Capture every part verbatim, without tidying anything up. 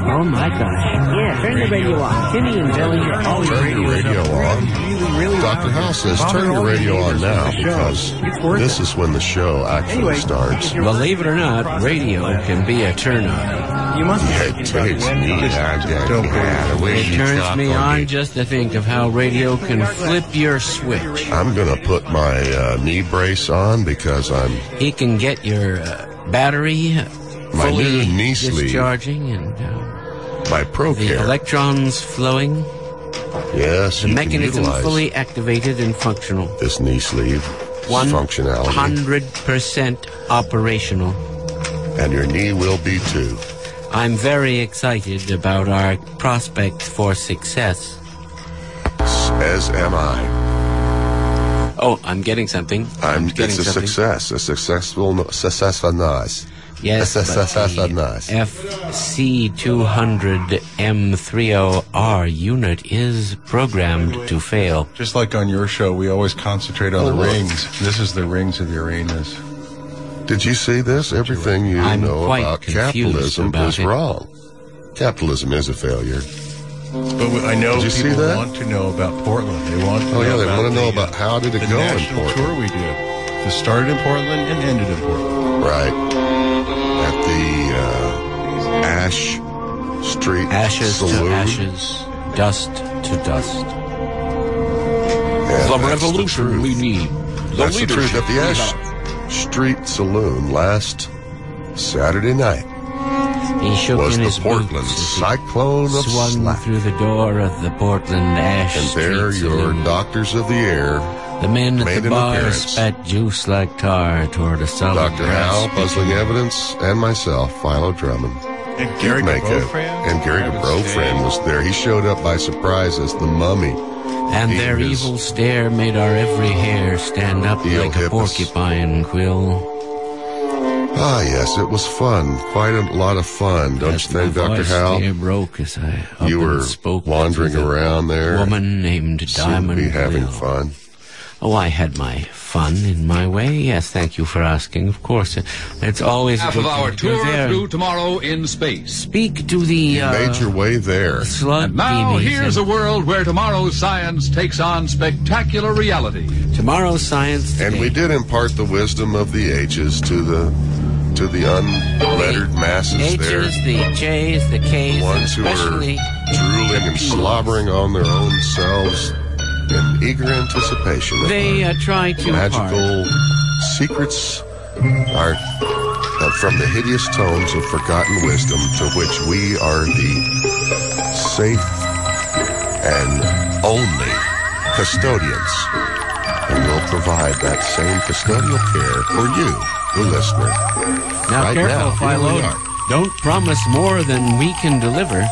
Oh, my gosh. Yeah, turn the radio on. Timmy and Billy are always Turn your radio on. really, really Doctor House says turn your radio on now because this is when the show actually starts. Believe it or not, radio can be a turn-on. You must Yeah, it takes me. It turns me on just to think of how radio can flip your switch. I'm going to put my uh, knee brace on because I'm... He can get your uh, battery My fully new knee sleeve. discharging and uh, My the ProCare. electrons flowing. Yes, The you mechanism can utilize fully activated and functional. this knee sleeve functionality. one hundred percent operational. And your knee will be too. I'm very excited about our prospects for success. As am I. Oh, I'm getting something. I'm, getting it's a something. success. A successful success. Yes, but Success. the F C two hundred M thirty R unit is programmed to fail. Just like on your show, we always concentrate on Oh, the look. rings. This is the rings of the arenas. Did you see this? Everything you I'm know quite about confused capitalism about is it. wrong. Capitalism is a failure. But we, I know Did you see people that? want to know about Portland. They want to Oh, know yeah, they about want to know the, about how did it the go in national Portland. tour we did. It started in Portland and ended in Portland. Right. At the uh, Ash Street Ashes Saloon. to ashes, dust to dust. And The that's revolution the truth. we need. The That's the truth. leadership At the we Ash have. Street Saloon last Saturday night He shook was in the his Portland boots as he Cyclone of swung Slack. through the door of the Portland Ash And there Street your Saloon. doctors of the air, The men at made the an bar appearance. spat juice like tar toward a solid Doctor brass Hal, speaker. Puzzling Evidence, and myself, Philo Drummond. And Gary Make a- Gabrofran. and Gary Gabrofran was there. He showed up by surprise as the mummy. And He their is- evil stare made our every hair stand up Eel like a hippus. porcupine quill. Ah, yes, it was fun. Quite a lot of fun, don't As you think, my Doctor voice Hal? near broke as I up You and were spoke wandering to the around there. woman named Seemed to Diamond be having Lil. fun. Oh, I had my fun in my way. Yes, thank you for asking. Of course, it- it's always a Half good of our thing to tour go there. through tomorrow in space. Speak to the You uh, made your way there. slug And now beanies here's a and world where tomorrow's science takes on spectacular reality. tomorrow's science today. And we did impart the wisdom of the ages to the to the unlettered masses H's, there. the J's, the K's, Ones who are especially drooling and slobbering on their own selves in eager anticipation of they our uh, try too hard. magical secrets are uh, from the hideous tomes of forgotten wisdom to which we are the safe and only custodians. And we'll provide that same custodial care for you, the listener. Now, Right careful, now, here we Philo. are. Don't promise more than we can deliver.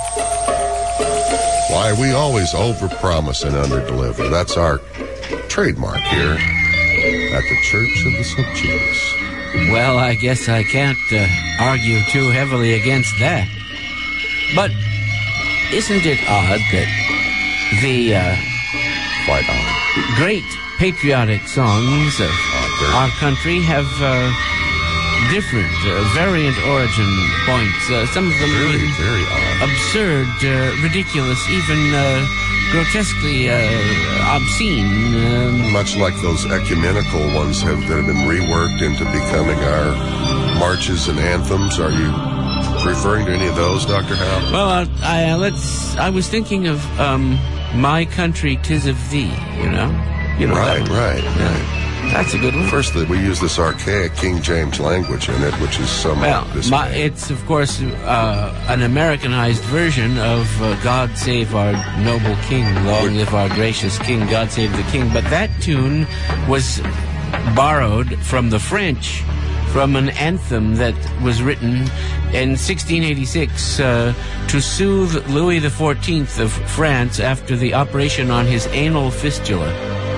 Why, we always overpromise and underdeliver. That's our trademark here at the Church of the Subgenius. Well, I guess I can't uh, argue too heavily against that. But isn't it odd that the uh, Quite odd. great patriotic songs of very- our country have uh, different, uh, variant origin points? Uh, some of them Very, being very odd. absurd, uh, ridiculous, even uh, grotesquely uh, obscene. Um, Much like those ecumenical ones have, that have been reworked into becoming our marches and anthems. Are you referring to any of those, Doctor Howe? well, uh, I, uh, let's. I was thinking of um, "My Country, 'Tis of Thee." You know, you know. Right, that one. right, Yeah. right. That's a good one. First, that we use this archaic King James language in it, which is somewhat Well, my, dismaying. it's of course uh, an Americanized version of uh, "God Save Our Noble King, Long Live Our Gracious King, God Save the King." But that tune was borrowed from the French, from an anthem that was written in sixteen eighty-six uh, to soothe Louis the Fourteenth of France after the operation on his anal fistula.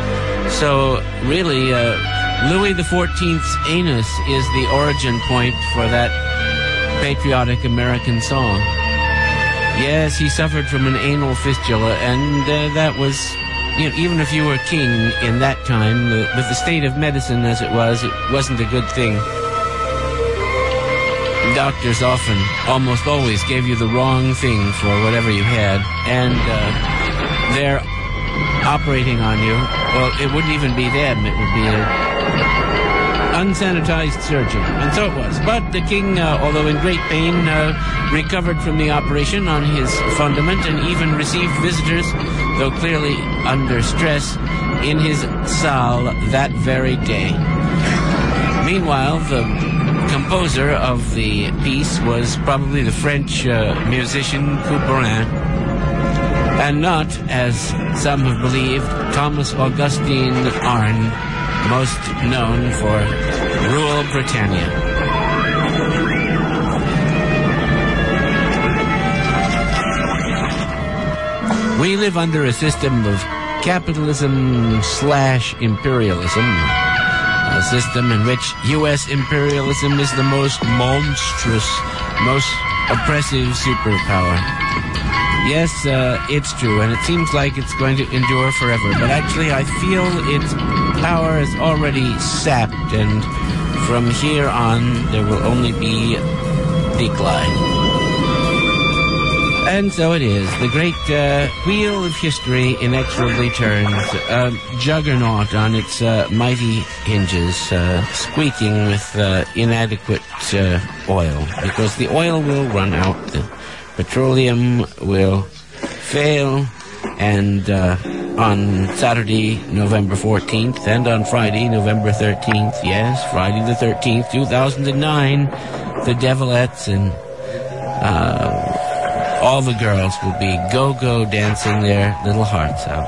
So really, uh, Louis the Fourteenth's anus is the origin point for that patriotic American song. Yes, he suffered from an anal fistula, and uh, that was, you know, even if you were king in that time, uh, with the state of medicine as it was, it wasn't a good thing. doctors often, almost always, gave you the wrong thing for whatever you had, and uh, they're operating on you. Well, it wouldn't even be them. It would be an unsanitized surgeon. And so it was. But the king, uh, although in great pain, uh, recovered from the operation on his fundament and even received visitors, though clearly under stress, in his salle that very day. Meanwhile, the composer of the piece was probably the French uh, musician Couperin, and not, as some have believed, Thomas Augustine Arne, most known for Rule Britannia. We live under a system of capitalism slash imperialism, a system in which U S imperialism is the most monstrous, most oppressive superpower. Yes, uh, it's true, and it seems like it's going to endure forever, but actually I feel its power is already sapped, and from here on there will only be decline. And so it is. The great uh, wheel of history inexorably turns, a juggernaut on its uh, mighty hinges, uh, squeaking with uh, inadequate uh, oil, because the oil will run out, the petroleum will fail, and uh, on Saturday, November fourteenth, and on Friday, November thirteenth, yes, Friday the thirteenth, two thousand nine, the Devilettes and uh, all the girls will be go-go dancing their little hearts out.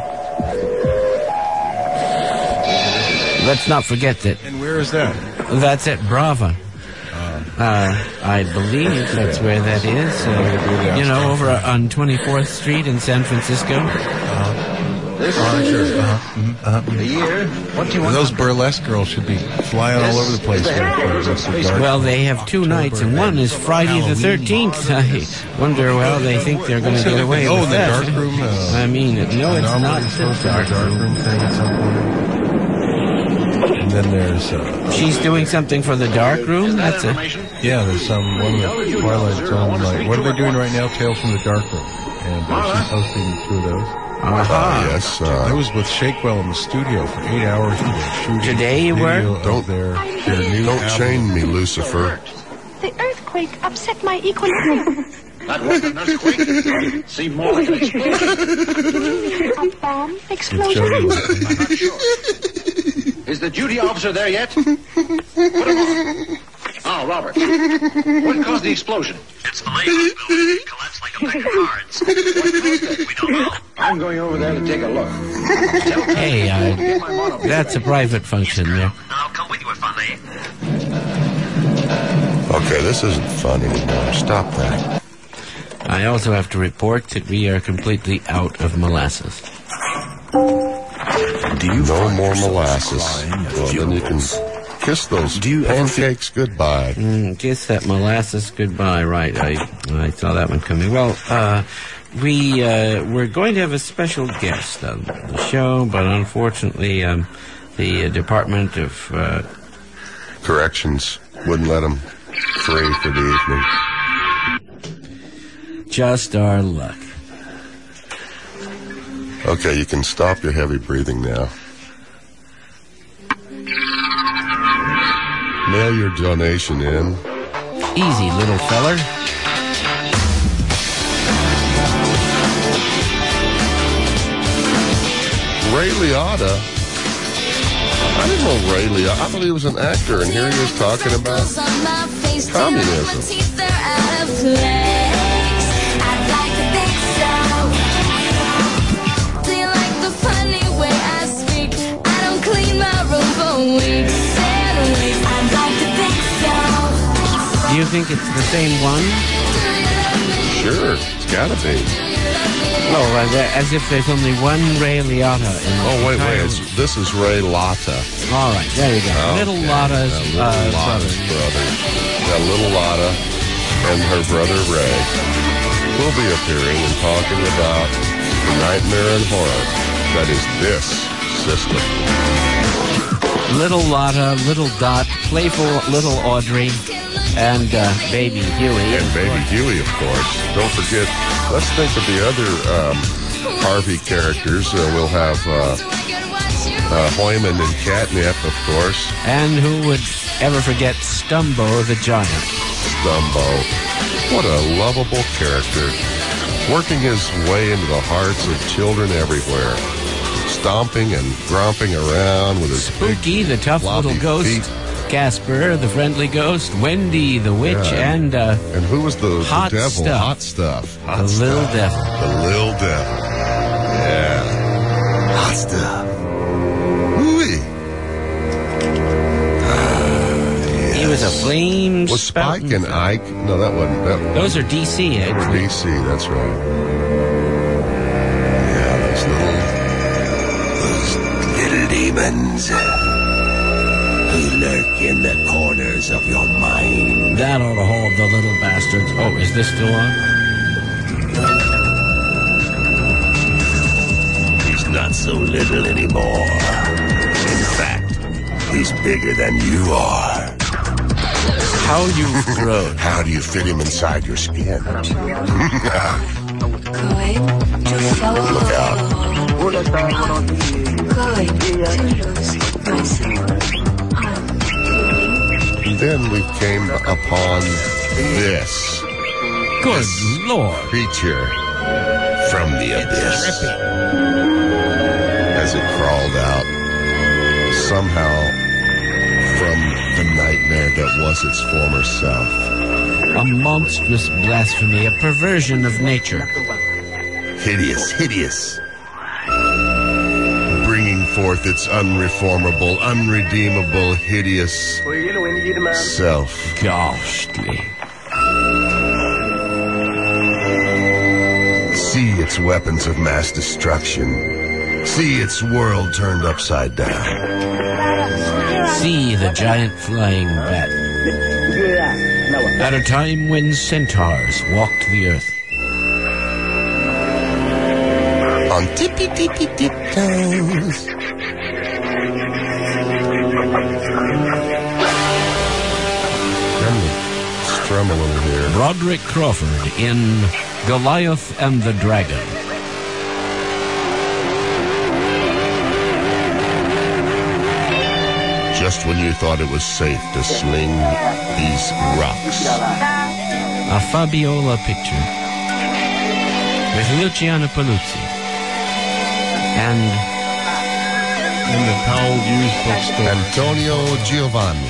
Let's not forget that. And where is that? That's at Brava. Uh, I believe that's where that is. Uh, you know, over on twenty-fourth Street in San Francisco. Uh-huh. Oh, sure. Uh-huh. Mm-hmm. Uh-huh. The year, what do you want? Those burlesque girls should be flying all over the place. Well, they have two nights, and one is Friday the thirteenth. I wonder how they think they're going to get away oh, with the that. dark room? Uh, I mean, no, it's not the dark room. room thing at some point. And then there's... Uh, She's doing something for the dark room? That's a... Yeah, there's some one of the Twilight Zone, like, what are they doing right now? Tales from the Dark Room. And uh, she's hosting two of those. Uh-huh. Uh, yes. Uh, I was with Shakewell in the studio for eight hours today. Shooting Today you were? Don't, their, their new don't album. chain me, Lucifer. The earthquake upset my equilibrium. That wasn't an earthquake. Seemed more like an explosion. A bomb With explosion. Jody Lynn. I'm not sure. Is the duty officer there yet? Put him on. Oh, Robert. What caused the explosion? It's the Legos building. It collapsed like a pack of cards. What caused it? We don't know. I'm going over there to take a look. Tell Hey, uh, that's a private function there. I'll come with you if I may. Okay, this isn't fun anymore. Stop that. I also have to report that we are completely out of molasses. Do you no more molasses? Well, then you can kiss those Do you pancakes goodbye. Mm, kiss that molasses goodbye. Right, I I saw that one coming. Well, uh, we uh, we're going to have a special guest on the show, but unfortunately, um, the uh, Department of uh, Corrections wouldn't let them free for the evening. Just our luck. Okay, you can stop your heavy breathing now. Mail your donation in. Easy, little feller. Ray Liotta. I didn't know Ray Liotta. I thought he was an actor, and here he is talking about communism. Do you think it's the same one? Sure, it's gotta be. Oh, as, as if there's only one Ray Liotta. In the Oh, wait, entire... wait. It's, this is Ray Lotta. All right, there you go. Okay. Little Lotta's, Now, little uh, Lotta's brother. brother. Now, little Lotta and her brother Ray will be appearing and talking about the nightmare and horror that is this system. Little Lotta, little Dot, playful little Audrey. And uh, Baby Huey. And Baby Huey, of course. Don't forget, let's think of the other um, Harvey characters. Uh, we'll have uh, uh, Hoyman and Catnip, of course. And who would ever forget Stumbo the Giant? Stumbo. What a lovable character. Working his way into the hearts of children everywhere. Stomping and gromping around with his Spooky, the tough floppy little ghost. feet. Casper, the friendly ghost. Wendy, the witch. Yeah. And uh, And who was the, the Hot devil? Stuff. Hot Stuff. Hot the stuff. Little Devil. The Little Devil. Yeah. Hot Stuff. Ooh-wee. He was a flame Was Spike spouting and thing. Ike? No, that wasn't. That wasn't. Those are D C, Or actually. D C, that's right. Yeah, those little, those little demons who lurk in the corners of your mind. That ought to hold the little bastards. Oh, is this still on? He's not so little anymore. In fact, he's bigger than you are. How you've grown. How do you fit him inside your skin? Going to follow. Look out. Going to lose myself. And then we came upon this Good Lord. creature from the abyss. As it crawled out, somehow from the nightmare that was its former self. A monstrous blasphemy, a perversion of nature. Hideous, hideous. Bringing forth its unreformable, unredeemable, hideous self. Ghastly. See its weapons of mass destruction. See its world turned upside down. See the giant flying bat. At a time when centaurs walked the earth. On tippy tippy tip toes. Let me strum a little here. Broderick Crawford in Goliath and the Dragon. Just when you thought it was safe to sling these rocks. A Fabiola picture with Luciano Paluzzi. And In the Powell Used Bookstore. Antonio Giovanni.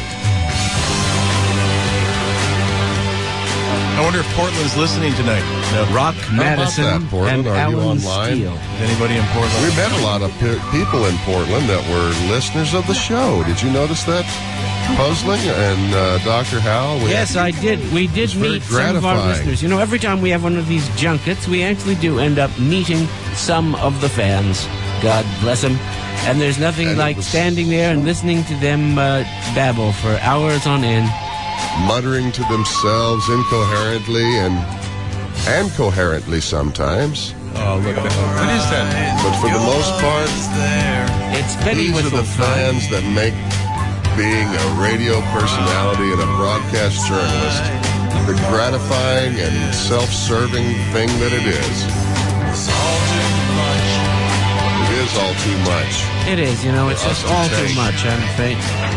I wonder if Portland's listening tonight. No. Rock Madison that, Portland? and Are you Alan online? Steele. Is anybody in Portland? We met a lot of pe- people in Portland that were listeners of the show. Did you notice that? Puzzling and uh, Doctor Howell. We Yes, had- I did. We did It's very meet some of our gratifying. listeners. You know, every time we have one of these junkets, we actually do end up meeting some of the fans. God bless them. And there's nothing And it like was- standing there and listening to them uh, babble for hours on end. muttering to themselves incoherently and and coherently sometimes. Oh, look at that. What is that? But for the most part, It's Betty these are the Whistle's time. fans that make being a radio personality and a broadcast journalist the gratifying and self-serving thing that it is. It is all too much. It is, you know, it's For just us to all too take. much, I'm afraid.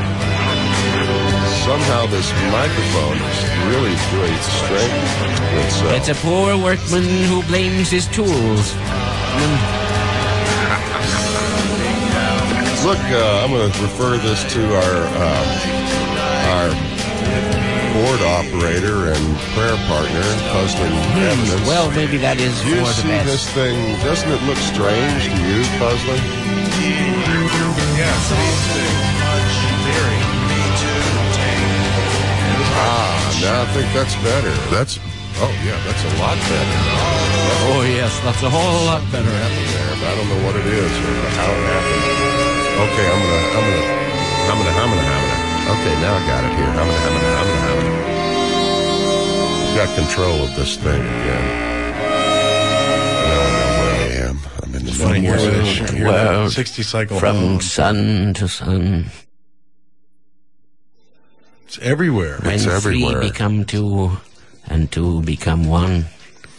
Somehow this microphone is really doing strength to itself. It's a poor workman who blames his tools. Mm. Look, uh, I'm going to refer this to our um, our board operator and prayer partner, Puzzling Evidence. Well, maybe that is Do you for the see best. this thing? Doesn't it look strange to you, Puzzling? Yeah, very. Ah, now I think that's better. That's oh yeah, that's a lot better. Oh, yes, that's a whole lot better. Happened there, but I don't know what it is or how it happened. Okay, I'm gonna, I'm gonna, I'm gonna, I'm gonna, I'm gonna. Okay, now I got it here. I'm gonna, I'm gonna, I'm gonna, I'm gonna. Got control of this thing again. Now I know where I am. I'm in the Funny middle hear of that, it. hear that World sixty cycle From hum. sun to sun. It's everywhere. When It's everywhere. three become two, and two become one.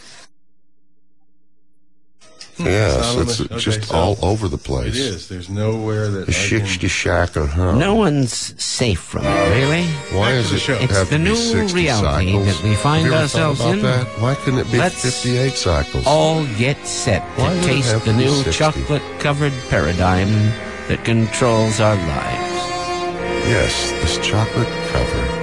Yes, Solomon. it's Okay, just so all over the place. It is. There's nowhere that The I shiksh can... shack of huh? No one's safe from it, really. Why Back is to the it show. have It's to the be new sixty reality cycles? that we find Have you ever ourselves thought in. about that? Why couldn't it be Let's fifty-eight cycles? All get set Why to would it taste have the to be new sixty? chocolate-covered paradigm that controls our lives. Yes, this chocolate cover.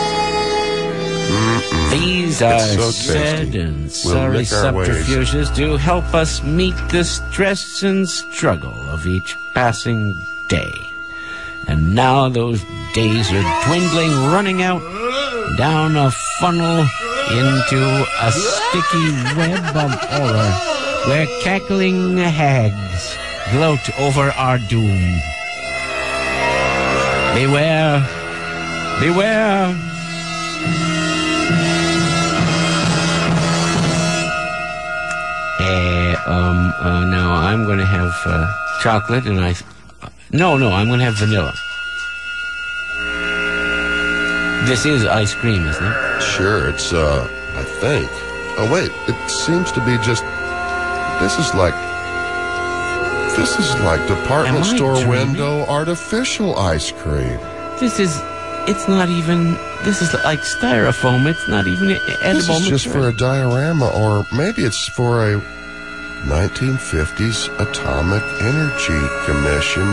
Mm-mm. These are so sad tasty. and We'll sorry lick our ways. subterfuges to help us meet the stress and struggle of each passing day. And now those days are dwindling, running out down a funnel into a sticky web of horror where cackling hags gloat over our doom. Beware, beware. Uh, um, uh, now I'm going to have uh, chocolate and I... No, no, I'm going to have vanilla. This is ice cream, isn't it? Sure, it's, uh, I think. Oh, wait, it seems to be just... This is like... This is like department Am I store dreaming? window artificial ice cream. This is... It's not even... This is like styrofoam. It's not even edible. This is just for material. a diorama, or maybe it's for a nineteen fifties Atomic Energy Commission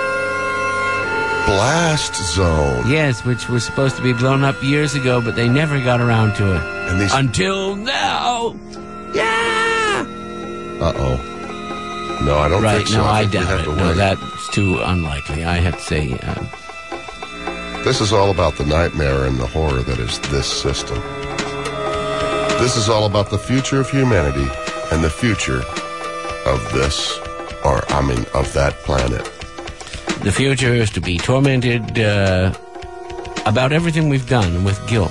blast zone. Yes, which was supposed to be blown up years ago, but they never got around to it. And these... Until now! Yeah! Uh-oh. No, I don't Right, think so. no, I, think we doubt have it. to No, wait. that's too unlikely. I have to say... Uh, This is all about the nightmare and the horror that is this system. This is all about the future of humanity and the future of this, or, I mean, of that planet. The future is to be tormented uh, about everything we've done with guilt.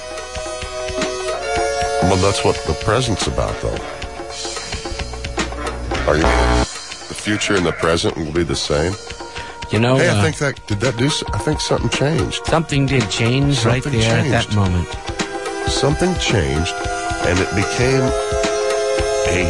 Well, that's what the present's about, though. Are you... The future and the present will be the same? You know, Hey, I uh, think that... Did that do... s- I think something changed. something did change right Something there at that changed. moment. Something changed, and it became a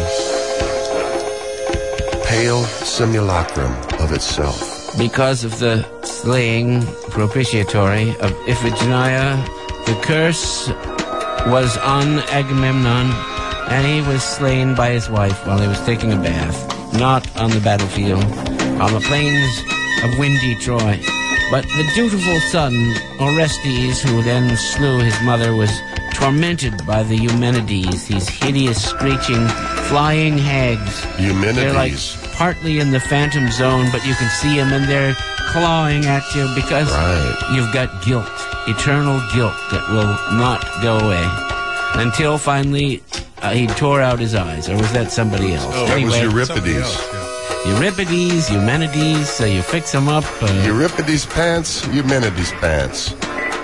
pale simulacrum of itself. Because of the slaying propitiatory of Iphigenia, the curse was on Agamemnon, and he was slain by his wife while he was taking a bath, not on the battlefield, on the plains of windy Troy. But the dutiful son, Orestes, who then slew his mother, was tormented by the Eumenides, these hideous, screeching, flying hags. They're like Eumenides. partly in the phantom zone, but you can see them and they're clawing at you because Right. you've got guilt, eternal guilt that will not go away. Until finally uh, he tore out his eyes, or was that somebody else? That was anyway, Somebody Euripides. else, yeah. Euripides, Eumenides, so you fix them up. Uh, Euripides pants, Eumenides pants.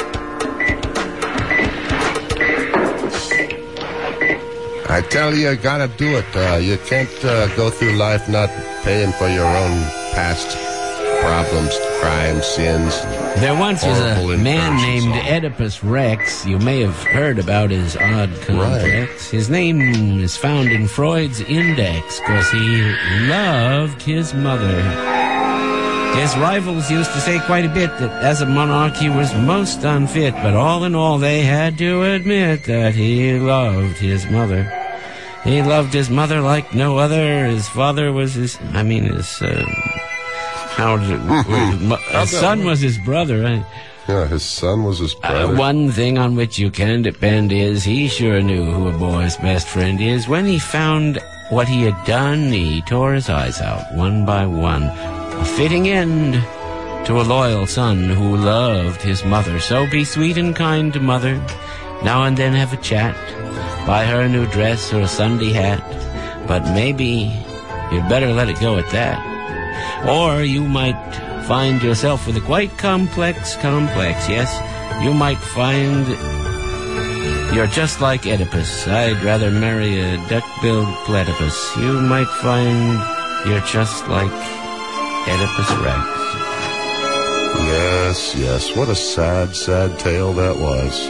I tell you, you gotta do it. Uh, you can't uh, go through life not paying for your own past problems, crimes, sins. There once was Horrible a man incursions named on- Oedipus Rex. You may have heard about his odd complex. His name is found in Freud's Index because he loved his mother. His rivals used to say quite a bit that as a monarch he was most unfit, but all in all they had to admit that he loved his mother. He loved his mother like no other. His father was his, I mean, his, uh, how did it, his son was his brother, right? Yeah, his son was his Uh, brother. one thing on which you can depend is he sure knew who a boy's best friend is. When he found what he had done, he tore his eyes out one by one. A fitting end to a loyal son who loved his mother. So be sweet and kind to mother. Now and then have a chat. Buy her a new dress or a Sunday hat. But maybe you'd better let it go at that. Or you might find yourself with a quite complex complex. Yes, you might find you're just like Oedipus. I'd rather marry a duck-billed platypus. You might find you're just like Oedipus Rex. Yeah. Yes, yes. What a sad, sad tale that was.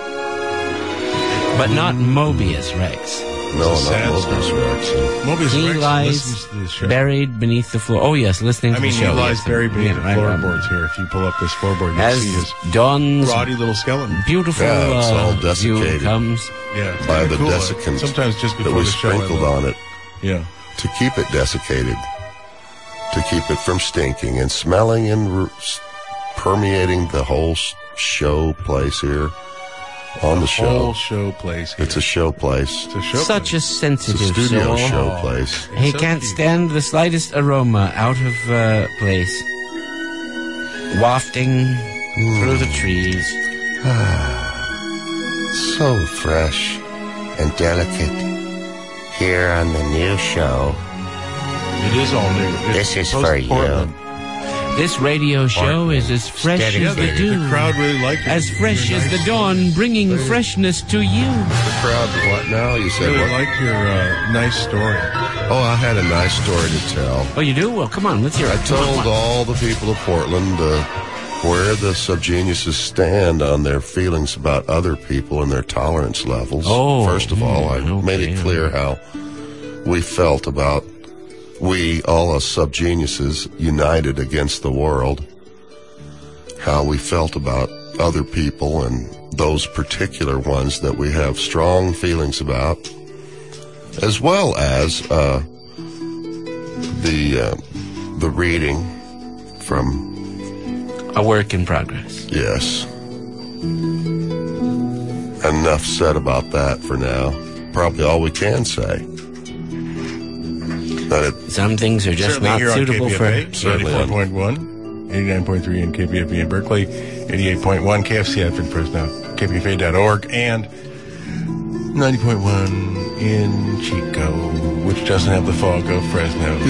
But not Mobius Rex. No, It's a not sad Mobius story. Rex. Mobius He Rex lies listens to this show. buried beneath the floor. Oh, yes, listening I to mean, the he show. lies yes. buried beneath Yeah, the right, right. floorboards here. If you pull up this floorboard, you As see his Dawn's rotty little skeleton. beautiful Yeah, it's all uh, view desiccated. comes. Yeah, it's By kinda the cool. desiccants Sometimes just that before we the show, I sprinkled love- on it Yeah. to keep it desiccated, to keep it from stinking and smelling and r- s- permeating the whole s- show place here on the, Whole show. show place. Here. It's a show place. It's a show Such a place. It's a sensitive studio soul. show Oh. place. He so can't cute. stand the slightest aroma out of uh, place. Wafting through the trees. So fresh and delicate here on the new show. It is all new. It's This is post for you. Portland. This radio show is as fresh Steady, as the steady. dew. The crowd really liked it. As fresh Your as the nice- dawn, bringing freshness to you. The crowd, what now? You said Really what? liked your uh, nice story. Oh, I had a nice story to tell. Oh, you do? Well, come on, let's hear it. I Come on, told come on. all the people of Portland uh, where the subgeniuses stand on their feelings about other people and their tolerance levels. Oh, First of all, I mm, made it okay. clear how we felt about we, all us subgeniuses, united against the world. How we felt about other people and those particular ones that we have strong feelings about, as well as uh, the uh, the reading from A work in progress. yes. Enough said about that for now. Probably all we can say. That it, Some things are just Certainly not here suitable on K P F A, for... Certainly eighty-four point one, eighty-nine point three in K P F A in Berkeley, eighty-eight point one K F C Advent Fresno, K P F A dot org, and ninety point one in Chico, which doesn't have the fog of Fresno.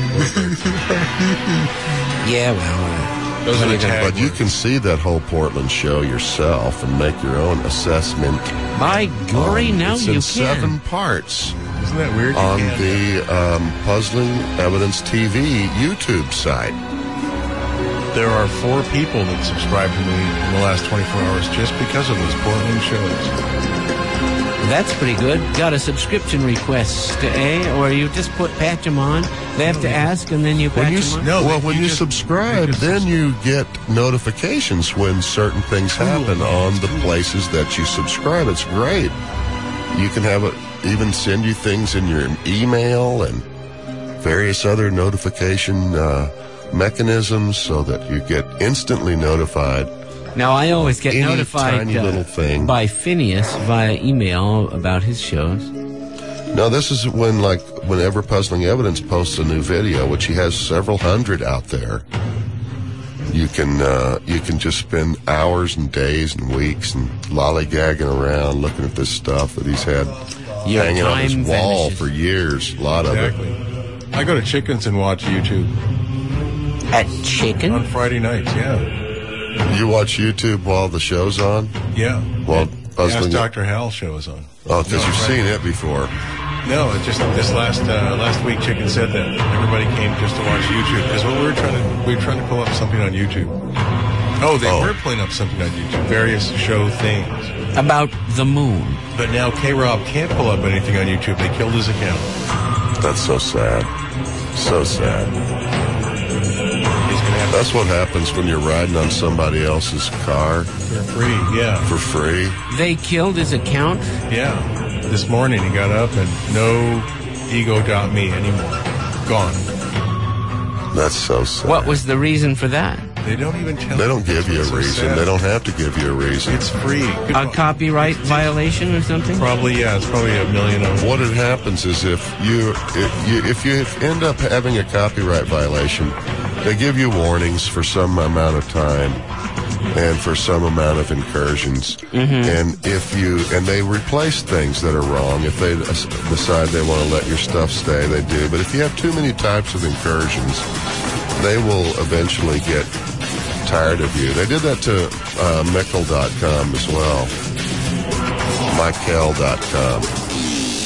Yeah, well, Those are the tag but you words. can see that whole Portland show yourself and make your own assessment. uh, by glory, Um, now it's you in can. seven parts Isn't that weird? You on can't- the um, Puzzling Evidence T V YouTube site. There are four people that subscribe to me in the last twenty-four hours just because of those Portland shows. That's pretty good. Got a subscription request, eh? Or you just put patch them on. They have to ask, and then you patch When you, them on. No, well, they- when you you, just- subscribe, you just then subs- you get notifications when certain things happen on the places that you subscribe. It's great. You can have it even send you things in your email and various other notification uh, mechanisms so that you get instantly notified. Now, I always get Any notified tiny uh, little thing. by Phineas via email about his shows. No, this is when, like, whenever Puzzling Evidence posts a new video, which he has several hundred out there, you can uh, you can just spend hours and days and weeks and lollygagging around looking at this stuff that he's had Your hanging on his time wall vanishes. for years. A lot of it. Exactly. I go to Chickens and watch YouTube At Chicken? on Friday nights. Yeah, You watch YouTube while the show's on? yeah. Well, Ask Puzzling. Doctor Hal show is on. Oh, because No, you've right. seen it before. No, it just this last uh, last week, Chicken said that everybody came just to watch YouTube because we were trying to we were trying to pull up something on YouTube. Oh, they Oh. were pulling up something on YouTube, various show things. About the moon. But now K-Rob can't pull up anything on YouTube. They killed his account. That's so sad. So sad. He's gonna have That's what happens when you're riding on somebody else's car to for free. Yeah, for free. They killed his account? yeah. This morning he got up and no ego.me anymore. Gone. That's so sad. What was the reason for that? They don't even tell. They don't give you a It's so reason. sad. They don't have to give you a reason. It's free. A copyright violation or something? Probably, yeah. It's probably a million of What it happens is if you if you if you end up having a copyright violation, they give you warnings for some amount of time and for some amount of incursions. And if you and they replace things that are wrong. If they des- decide they want to let your stuff stay, they do. But if you have too many types of incursions, they will eventually get tired of you. They did that to uh, Michael dot com as well. Michael dot com.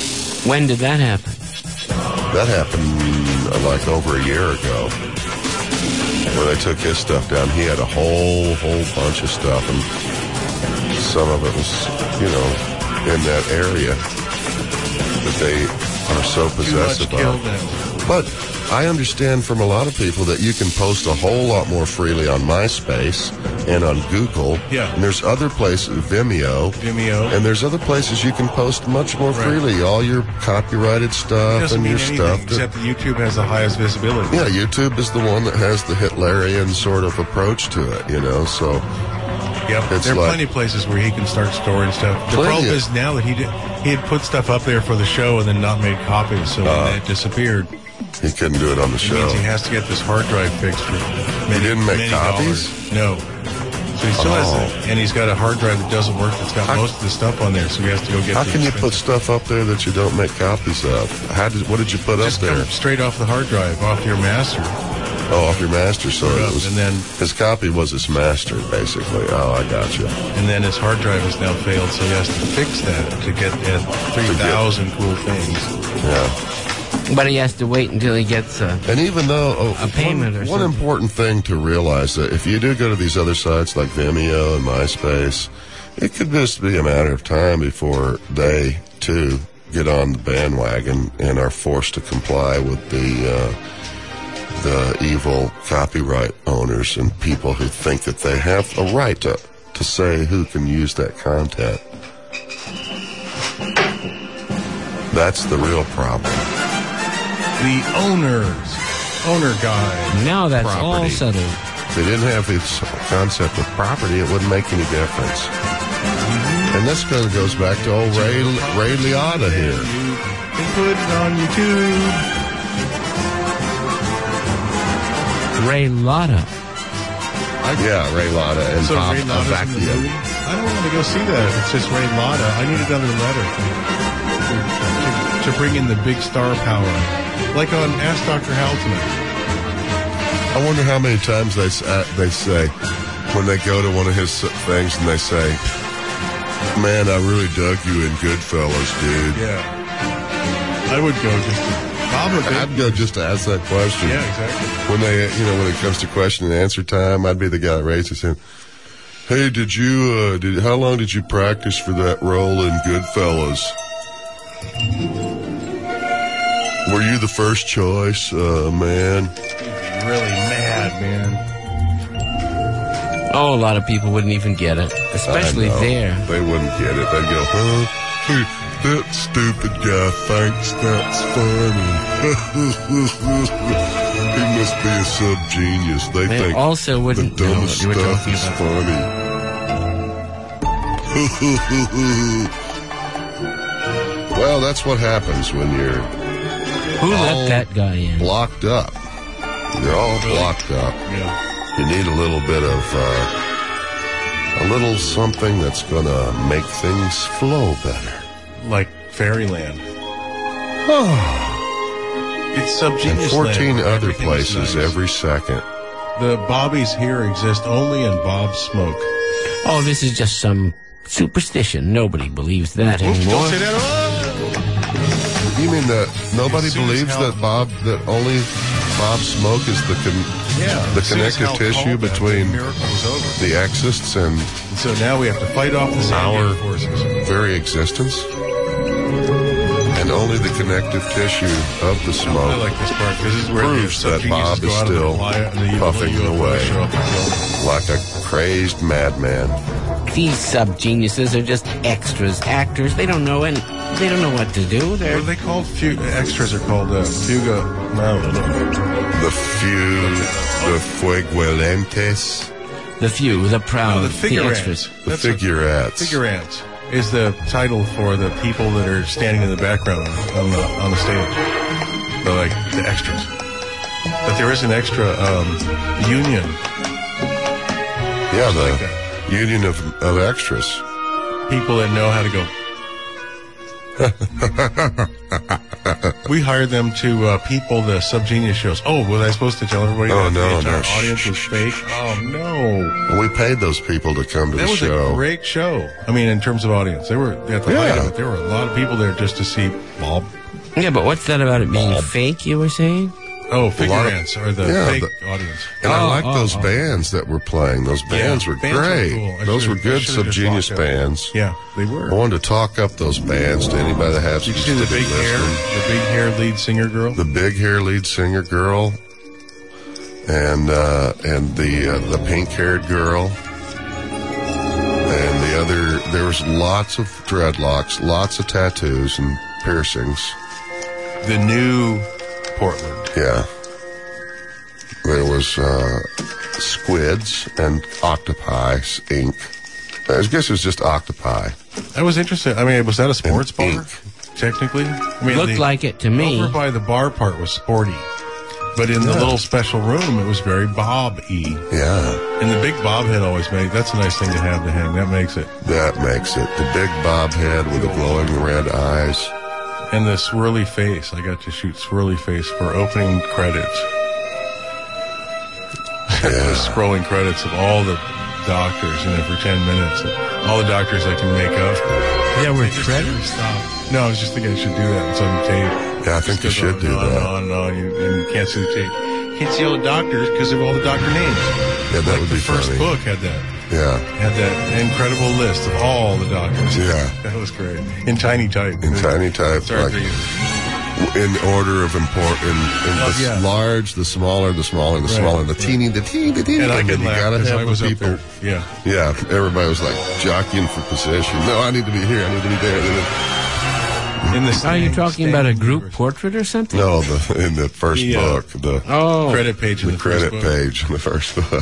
When did that happen? That happened uh, like over a year ago. when they took his stuff down, he had a whole, whole bunch of stuff, and some of it was, you know, in that area that they are so possessive of. But I understand from a lot of people that you can post a whole lot more freely on MySpace and on Google. Yeah. And there's other places, Vimeo. Vimeo. And there's other places you can post much more freely. All your copyrighted stuff and your stuff. Except that YouTube has the highest visibility. Yeah, YouTube is the one that has the Hitlerian sort of approach to it, you know, so... Yep, it's there are like, plenty of places where he can start storing stuff. The problem is now that he did, he had put stuff up there for the show and then not made copies, so Uh, when it disappeared... He couldn't do it on the It show. means he has to get this hard drive fixed for many, He didn't make many copies? dollars. No. So he still Oh. has it, and he's got a hard drive that doesn't work that's got How- most of the stuff on there, so he has to go get How the can you put expensive- stuff up there that you don't make copies of? How did? What did you put Just up there? come straight off the hard drive, off your master. Oh, off your master. So Put it up, was, and then his copy was his master, basically. Oh, I got you. and then his hard drive has now failed, so he has to fix that to get at three thousand cool things. Yeah. But he has to wait until he gets a... And even though oh, A payment one, or one something. important thing to realize that if you do go to these other sites like Vimeo and MySpace, it could just be a matter of time before they too get on the bandwagon and are forced to comply with the uh, the evil copyright owners and people who think that they have a right to to say who can use that content. That's the real problem. The owners, owner guide. Now that's all Property. settled. If they didn't have this concept of property, it wouldn't make any difference. And this kind of goes back to old Ray, Ray Liotta here. You can put it on YouTube. Ray Liotta. Yeah, Ray Liotta and So Bob Ray Lotta's in the Avakian. movie? I don't want to go see that. It's just Ray Liotta. I need another letter to, to bring in the big star power. Like on Ask Doctor Hal tonight. I wonder how many times they s- uh, they say when they go to one of his things and they say, "Man, I really dug you in Goodfellas, dude." Yeah. I would go just to Bob would I'd go just to ask that question. Yeah, exactly. When they, you know, when it comes to question and answer time, I'd be the guy that raises his hand. Hey, did you, uh, did, how long did you practice for that role in Goodfellas? Were you the first choice, uh, man? Really mad, man. Oh, a lot of people wouldn't even get it, especially I know. there. They wouldn't get it. They'd go, huh? Hey, that stupid guy thinks that's funny. He must be a sub-genius. They, They think also the wouldn't know dumbest what you were stuff talking is about. funny. Well, that's what happens when you're Who all let that guy in? blocked up. You're all blocked up. Yeah. You need a little bit of, uh, a little something that's gonna make things flow better. Like Fairyland. It's And subgenius fourteen land. other Everything's places nice. every second. The Bobbies here exist only in Bob's Smoke. Oh, this is just some superstition. Nobody believes that anymore. Don't say that. You mean that nobody As soon as believes hell- that Bob, that only Bob Smoke is the con- Yeah. the as soon as connective Hal tissue called that, between the miracle was over. the exists and And so now we have to fight off the our Sandian forces. very existence? And only the connective tissue of the I smoke like this part because this is where proves the that Bob subgeniuses go is out and still fly out and the puffing U F O away show up and go. like a crazed madman. These sub-geniuses are just extras, actors. They don't know and they don't know what to do. What They're are they called? Fu- extras are called uh, fuga. No, no, no. The few, the fueguelentes, the few, the proud, Oh, the the figurettes. extras. the That's what- figurettes. Figurettes is the title for the people that are standing in the background on the on the stage. They're like the extras. But there is an extra um, union. Yeah, like the union of, of extras. People that know how to go. We hired them to uh, people the subgenius shows. Oh, was I supposed to tell everybody Oh, that no, the entire no. audience was fake? Oh no, We paid those people to come to that the was show. a great show. I mean, in terms of audience, they were at the height Yeah. of it. There were a lot of people there just to see Bob. Yeah, but what's that about it being fake, you were saying? Oh, figure lot of- ants are the yeah, fake the- audience. And I Oh, like oh, those oh. bands that were playing. Those bands Yeah, were bands were great. cool. I Those should've- were I good should've just Subgenius walked up. bands. Yeah, they I were. wanted to talk up those bands to anybody that has Did you see the big hair, the big hair lead singer girl? The big hair lead singer girl, and uh, and the uh, the pink haired girl, and the other. There was lots of dreadlocks, lots of tattoos and piercings. The new Portland. Yeah. There was uh, squids and octopi ink. I guess it was just octopi. That was interesting. I mean, was that a sports bar? ink. Technically, I mean, Looked the- like it to me. Over by the bar part was sporty, but in the Yeah. little special room, it was very Bob-y. Yeah, And the big bob head always made. That's a nice thing to have to hang. That makes it. that makes it. The big bob head with the glowing red eyes. And the swirly face. I got to shoot swirly face for opening credits. Yeah. Just scrolling credits of all the doctors, you know, for ten minutes. All the doctors I can make up. There were They just never credits? stop. No, I was just thinking I should do that on some tape. Yeah, I think you Just goes should do on and that. on and on, and, and you can't see the tape. You can't see all the doctors because of all the doctor names. Yeah, that like would the be first funny. book had that. Yeah, Had that incredible list of all the doctors. Yeah. That was great. In tiny type. in tiny type, Started like reading. in order of import. In, in Oh, the yeah. large, the smaller, the smaller, the Right. smaller, the teeny, the teeny, the teeny. And I then could you laugh gotta because have I was the up people. there. Yeah. Yeah, everybody was like jockeying for position. No, I need to be here. I need to be there. And then- In the Are you stand- talking about a standing group universe. portrait or something? No, the, in the first The, uh, book, the Oh. Credit page in the the, credit first book. page in the first book.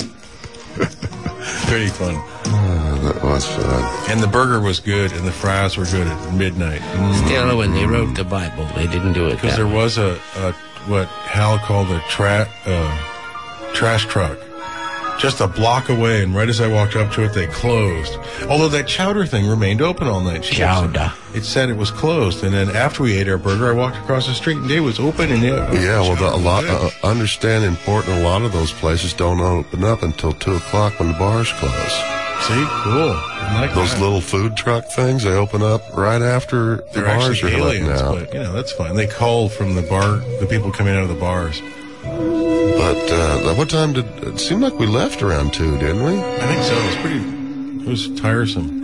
Pretty fun. That was fun. And the burger was good, and the fries were good at midnight. Still, when they wrote the Bible, they didn't do it Because that there way. was a, a what Hal called a tra- uh, trash truck just a block away, and right as I walked up to it, they closed. Although that chowder thing remained open all night. She kept Chowder. saying- It said it was closed, and then after we ate our burger, I walked across the street, and it was open, and it Yeah, well, the, a lot. Good. Uh, understand important. A lot of those places don't open up until two o'clock when the bars close. See, cool. I like Those that. little food truck things, they open up right after the They're bars actually are letting aliens, out. but you know that's fine. They call from the bar, the people coming out of the bars. But uh, what time did it seemed like we left around two, didn't we? I think so. It was pretty. It was tiresome.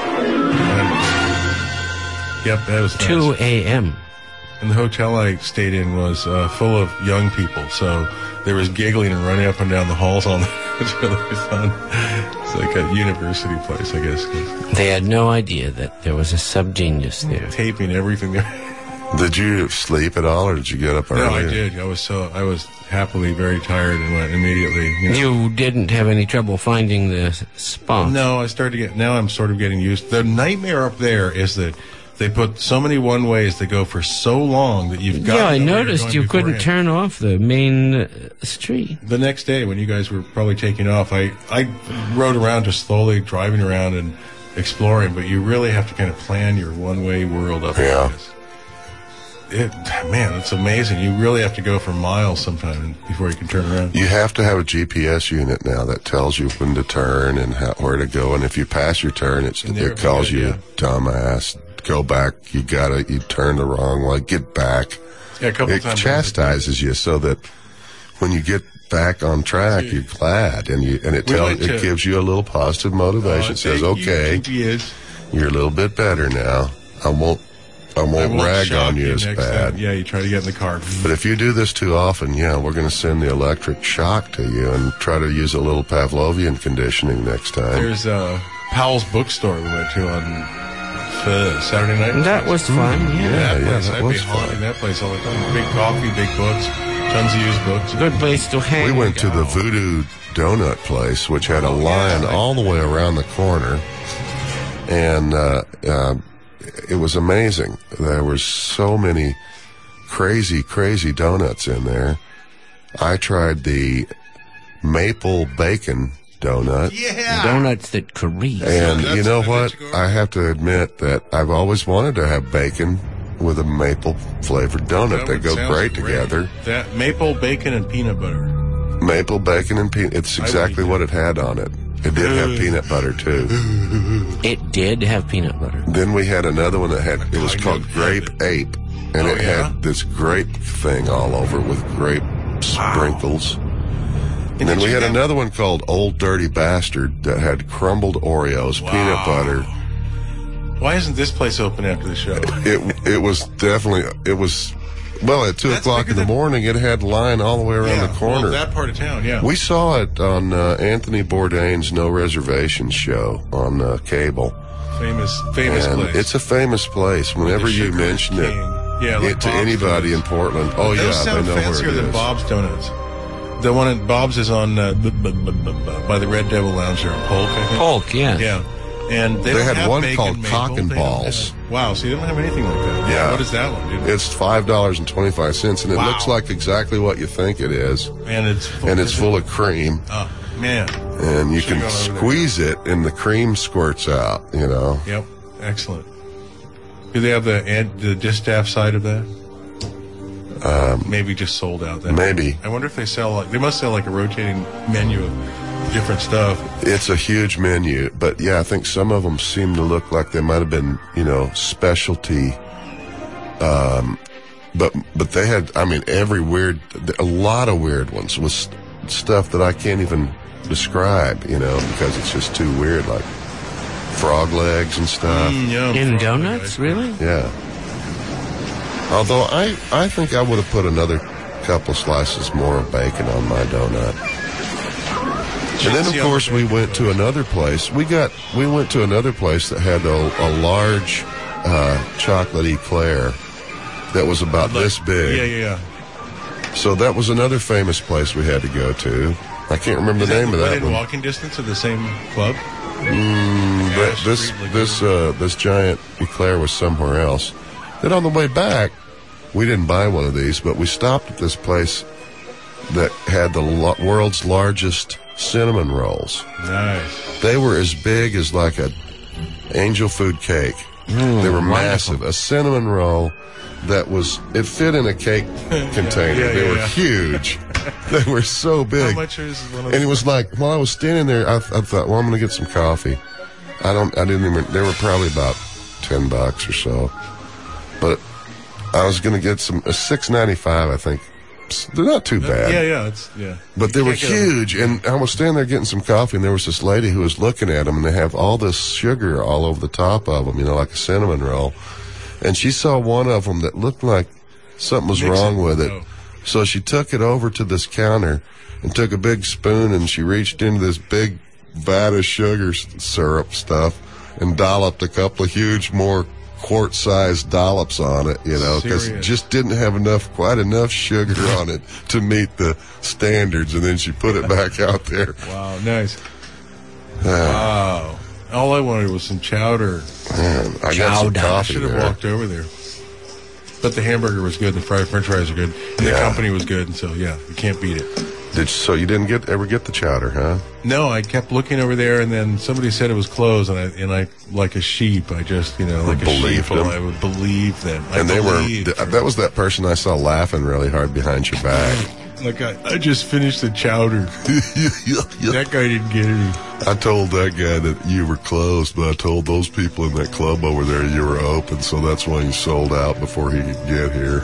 Yep, that was fast. two a.m. And the hotel I stayed in was uh, full of young people, so there was giggling and running up and down the halls all night. It was really fun. It's like a university place, I guess. They had no idea that there was a subgenius there. Taping everything there. Did you sleep at all, or did you get up early? No, I did. I was so I was happily very tired and went immediately. You know. You didn't have any trouble finding the s- spot. No, I started to get. Now I'm sort of getting used. The nightmare up there is that they put so many one ways that go for so long that you've got. Yeah, I to know where you're noticed going you couldn't beforehand. turn off the main uh, street. The next day, when you guys were probably taking off, I I rode around just slowly driving around and exploring. But you really have to kind of plan your one way world up. Yeah. Like this. It, man, it's amazing. You really have to go for miles sometime before you can turn around. You have to have a G P S unit now that tells you when to turn and how, where to go. And if you pass your turn, it's, And there it we calls go, you yeah. dumbass. Go back. You gotta. You turned the wrong way. Get back. Yeah, a couple It times. chastises you so that when you get back on track, you're glad, and you and it We tells went it to- gives you a little positive motivation. Oh, It says, thank you, "Okay, G P S. you're a little bit better now. I won't. I I won't, won't rag shock on you as next bad." time. Yeah, you try to get in the car. But if you do this too often, yeah, we're going to send the electric shock to you and try to use a little Pavlovian conditioning next time. There's uh, Powell's bookstore we went to on uh, Saturday night. That was fun, yeah. Yeah, that yeah, place. that I'd was be haunting fun. that place all the time. Big coffee, big books, tons of used books. Good place to hang. We went to the Voodoo Donut place, which had a line all the way around the corner, and uh, uh, it was amazing. There were so many crazy, crazy donuts in there. I tried the maple bacon donut. Yeah. Donuts that caress. And that's you know what I what? bet you go. I have to admit that I've always wanted to have bacon with a maple flavored donut. That They would go sound great together. That maple bacon and peanut butter. Maple bacon and peanut. It's I would exactly eat what it had on it. It did have peanut butter too. It did have peanut butter. Then we had another one that had, it was Kind called of Grape heaven. Ape. and Oh, it yeah? had this grape thing all over with grape sprinkles. And then did we you had have- another one called Old Dirty Bastard that had crumbled Oreos, peanut butter. Why isn't this place open after the show? It it was definitely it was well at two That's o'clock bigger in the than- morning. It had line all the way around yeah, the corner. Well, that part of town, yeah. We saw it on uh, Anthony Bourdain's No Reservations show on uh, cable. famous, famous and place. it's a famous place. Whenever The you Sugar mention it, King. Yeah, like it to Bob's anybody Donuts. in Portland, oh Those yeah, sound they know where fancier it than is. Bob's Donuts. The one at Bob's is on uh, b- b- b- b- by the Red Devil Lounge there, Polk, I think. Polk, yeah. Yeah. And they, They don't had have one bacon called maple, Cock and they don't Balls. have- wow, so you don't have anything like that. Yeah. What is that one, dude? It's five dollars and twenty five cents, and it Wow. looks like exactly what you think it is, and it's full, and it's full of cream, Oh, man. and you Should've can gone over there. squeeze it, and the cream squirts out. You know. Yep. Excellent. Do they have the ad, the distaff side of that? Um, maybe just sold out then. maybe. I wonder if they sell like they must sell like a rotating menu of different stuff. It's a huge menu, but yeah, I think some of them seem to look like they might have been, you know, specialty. Um, but but they had, I mean, every weird, a lot of weird ones with st- stuff that I can't even describe, you know, because it's just too weird, like frog legs and stuff. Mm, yum, In frog donuts, legs. really? Yeah. Although I, I think I would have put another couple slices more of bacon on my donut. And then, of course, we went to another place. We got we went to another place that had a, a large uh, chocolate eclair that was about Like- this big. Yeah, yeah, yeah. So that was another famous place we had to go to. I can't remember Is the name of that within one. walking distance of the same club? Mm, but Ash this Street, this uh, this giant eclair was somewhere else. Then on the way back, we didn't buy one of these, but we stopped at this place that had the lo- world's largest cinnamon rolls. Nice. They were as big as like a angel food cake. they were massive. A cinnamon roll that was, it fit in a cake container. yeah, they yeah, were yeah. huge. They were so How big. much is one of And it was like, while I was standing there, I, I thought, well, I'm going to get some coffee. I don't, I didn't even, they were probably about ten bucks or so. But I was going to get some, uh, six ninety-five, I think. They're not too bad. Yeah, yeah, it's yeah. But they You were can't get 'em. huge, and I was standing there getting some coffee, and there was this lady who was looking at them, and they have all this sugar all over the top of them, you know, like a cinnamon roll. And she saw one of them that looked like something was Mix wrong it. with it. Oh. So she took it over to this counter and took a big spoon, and she reached into this big vat of sugar s- syrup stuff and dolloped a couple of huge, more quart-sized dollops on it, you know, because it Serious. just didn't have enough, quite enough sugar on it to meet the standards, and then she put it back out there. Wow, nice. Wow. All I wanted was some chowder. Man, I got some Chowder. I coffee should have there. walked over there. But the hamburger was good, and the fried French fries are good, and the Yeah. company was good, and so yeah, you can't beat it. Did, so you didn't get ever get the chowder, huh? No, I kept looking over there, and then somebody said it was closed, and I, and I, like a sheep, I just, you know, like a Believed sheep, them. I would believe them. I And they were, believed th- them. that was that person I saw laughing really hard behind your back. Like, I, I just finished the chowder. That guy didn't get any. I told that guy that you were closed, but I told those people in that club over there you were open, so that's why you sold out before he could get here.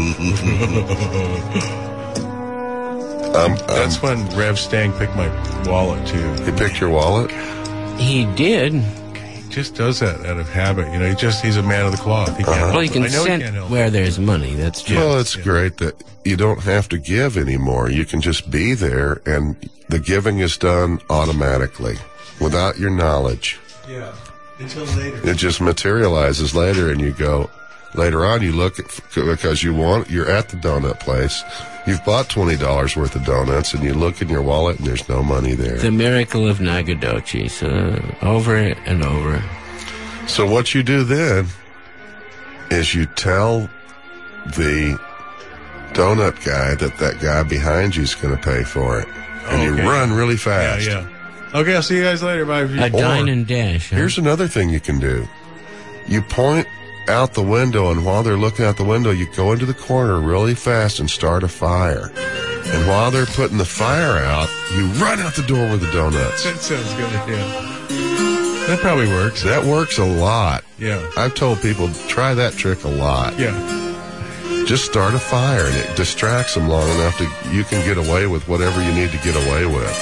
um, That's um, when Rev Stang picked my wallet, too. he picked your wallet? He did. He just does that out of habit. You know, he just, he's a man of the cloth. He can't help Well, he it. can I know he scent can't help where there's money. That's true. Well, it's great that you don't have to give anymore. You can just be there, and the giving is done automatically without your knowledge. it. Yeah. Until later. It just materializes later, and you go, later on you look at, because you want, you're at the donut place, you've bought twenty dollars worth of donuts, and you look in your wallet and there's no money there. The miracle of Nagadochi. So over and over. So what you do then is you tell the donut guy that that guy behind you is going to pay for it. And you Okay. run really Yeah, fast. yeah. Okay, I'll see you guys later. Bye. A dine and dash. Huh? Here's another thing you can do. You point out the window, and while they're looking out the window, you go into the corner really fast and start a fire. And while they're putting the fire out, you run out the door with the donuts. That sounds good. Yeah. That probably works. That works a lot. Yeah. I've told people, try that trick a lot. Yeah. Just start a fire, and it distracts them long enough that you can get away with whatever you need to get away with.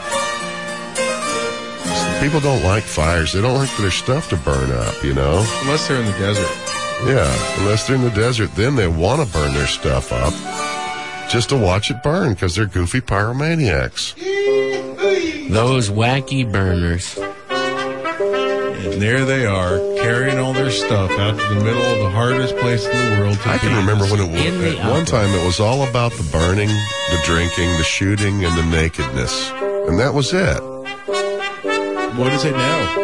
People don't like fires. They don't like their stuff to burn up, you know? Unless they're in the desert. Yeah, unless they're in the desert, then they want to burn their stuff up just to watch it burn because they're goofy pyromaniacs. Those wacky burners. And there they are, carrying all their stuff out to the middle of the hardest place in the world to I can be. remember when it In was, the at one outdoor. time it was all about the burning, the drinking, the shooting, and the nakedness. And that was it. What is it now?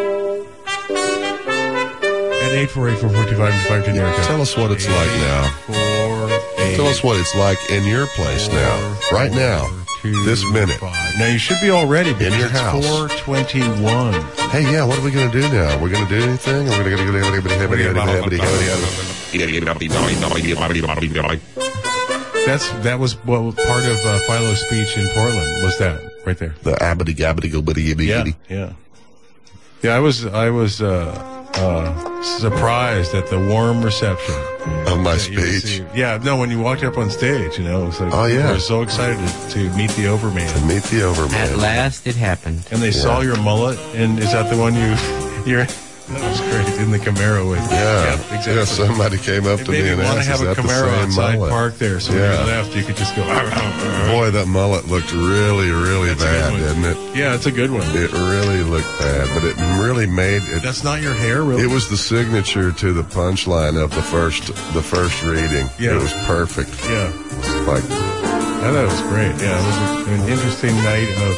At eight four eight, four four two five, five two Erica. Tell us what it's like now. Four, eight, Tell us what it's like in your place now. Right now. two, This minute. five. Now you should be all ready because your it's house. four twenty-one. Hey, yeah, what are we going to do now? We're going to do anything? Or we're going to That's that was what was part of uh, Philo's speech in Portland. Was that right there? the abity gabbity goobity gibby Yeah, gibby. yeah, yeah. I was I was uh, uh, surprised at the warm reception Of my that you speech. received. Yeah, no, when you walked up on stage, you know, it was like, Oh, yeah. I was so excited to, to meet the Overman, Meet the At Overman. last it happened. and they saw your mullet. And is that the one you? You're that was great in the Camaro with you. Yeah. Yep, exactly. Yeah, somebody came up It to made me me and want to asked, have is a that the Camaro same outside mullet? parked there, so when Yeah. you left, you could just go. Boy, that mullet looked really, really That's a good bad, one. didn't it? Yeah, it's a good one. It really looked bad, but it really made it. That's not your hair, really. It was the signature to the punchline of the first, the first reading. Yeah. It was perfect. Yeah, Like, I thought it was great. Yeah, it was a, an interesting night of.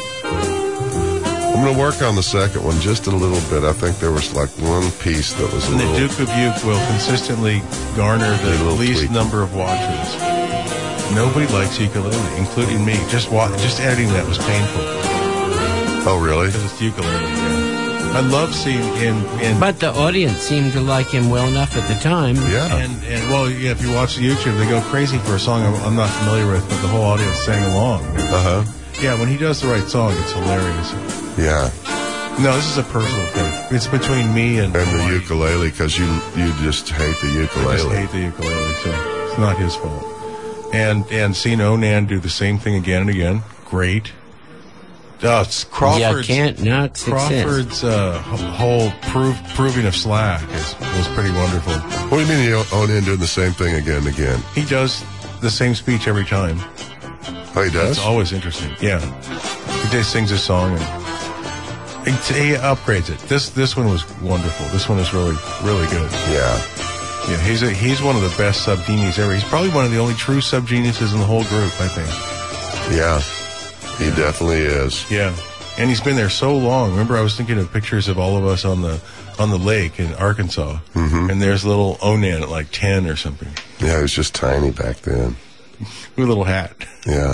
I'm going to work on the second one just a little bit. I think there was like one piece that was a And the little. Duke of Buke will consistently garner the little least tweak. number of watches. Nobody likes ukulele, including me. Just wa- just editing that was painful Oh, really? because it's ukulele. Yeah. I love seeing in in But the audience seemed to like him well enough at the time. Yeah. and and well, yeah. If you watch the YouTube, they go crazy for a song I'm, I'm not familiar with, but the whole audience sang along. Uh huh. Yeah, when he does the right song, it's hilarious. Yeah. No, this is a personal thing. It's between me and And the Hawaii. ukulele, because you you just hate the I just ukulele. hate the ukulele, so it's not his fault. And and seeing Onan do the same thing again and again, great. Uh, it's Crawford's, You can't knock success. Crawford's uh, h- whole prove, proving of slack is, was pretty wonderful. What do you mean you own in doing the same thing again and again? He does the same speech every time. Oh, he does? It's always interesting. Yeah, he just sings a song and he, he upgrades it. This this one was wonderful. This one is really really good. Yeah. Yeah, he's a, he's one of the best sub genies ever. He's probably one of the only true sub geniuses in the whole group, I think. Yeah. He definitely is. Yeah, and he's been there so long. Remember, I was thinking of pictures of all of us on the on the lake in Arkansas, Mm-hmm. and there's little Onan at like ten or something Yeah, he was just tiny back then. with a little hat. Yeah.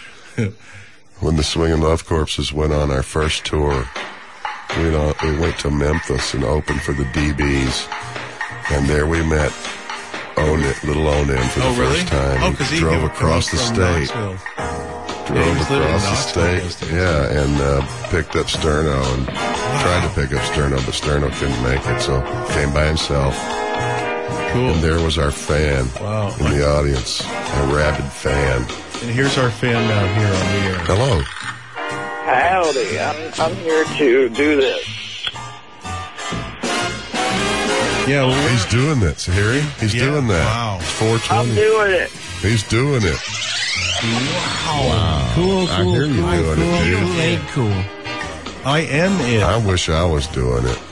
When the Swingin' Love Corpses went on our first tour, we, know, we went to Memphis and opened for the D Bs. And there we met Onan, little Onan for the Oh, really? first time. Oh, because he drove he across the from state. Knoxville. Drove Yeah, he was living in across the Knoxville state. those days. Yeah, and uh, picked up Sterno and tried to pick up Sterno, but Sterno couldn't make it, so came by himself. Cool. And there was our fan Wow. in the audience, a rabid fan. And here's our fan now here on the air. Hello. Howdy, I'm, I'm here to do this. Yeah, well, He's doing that. So here he, he's Yeah, doing that. wow. It's four I'm twenty. doing it. He's doing it. Wow. Cool, cool, I hear you cool, doing cool, it, dude. cool, ain't cool. I am it. I wish I was doing it.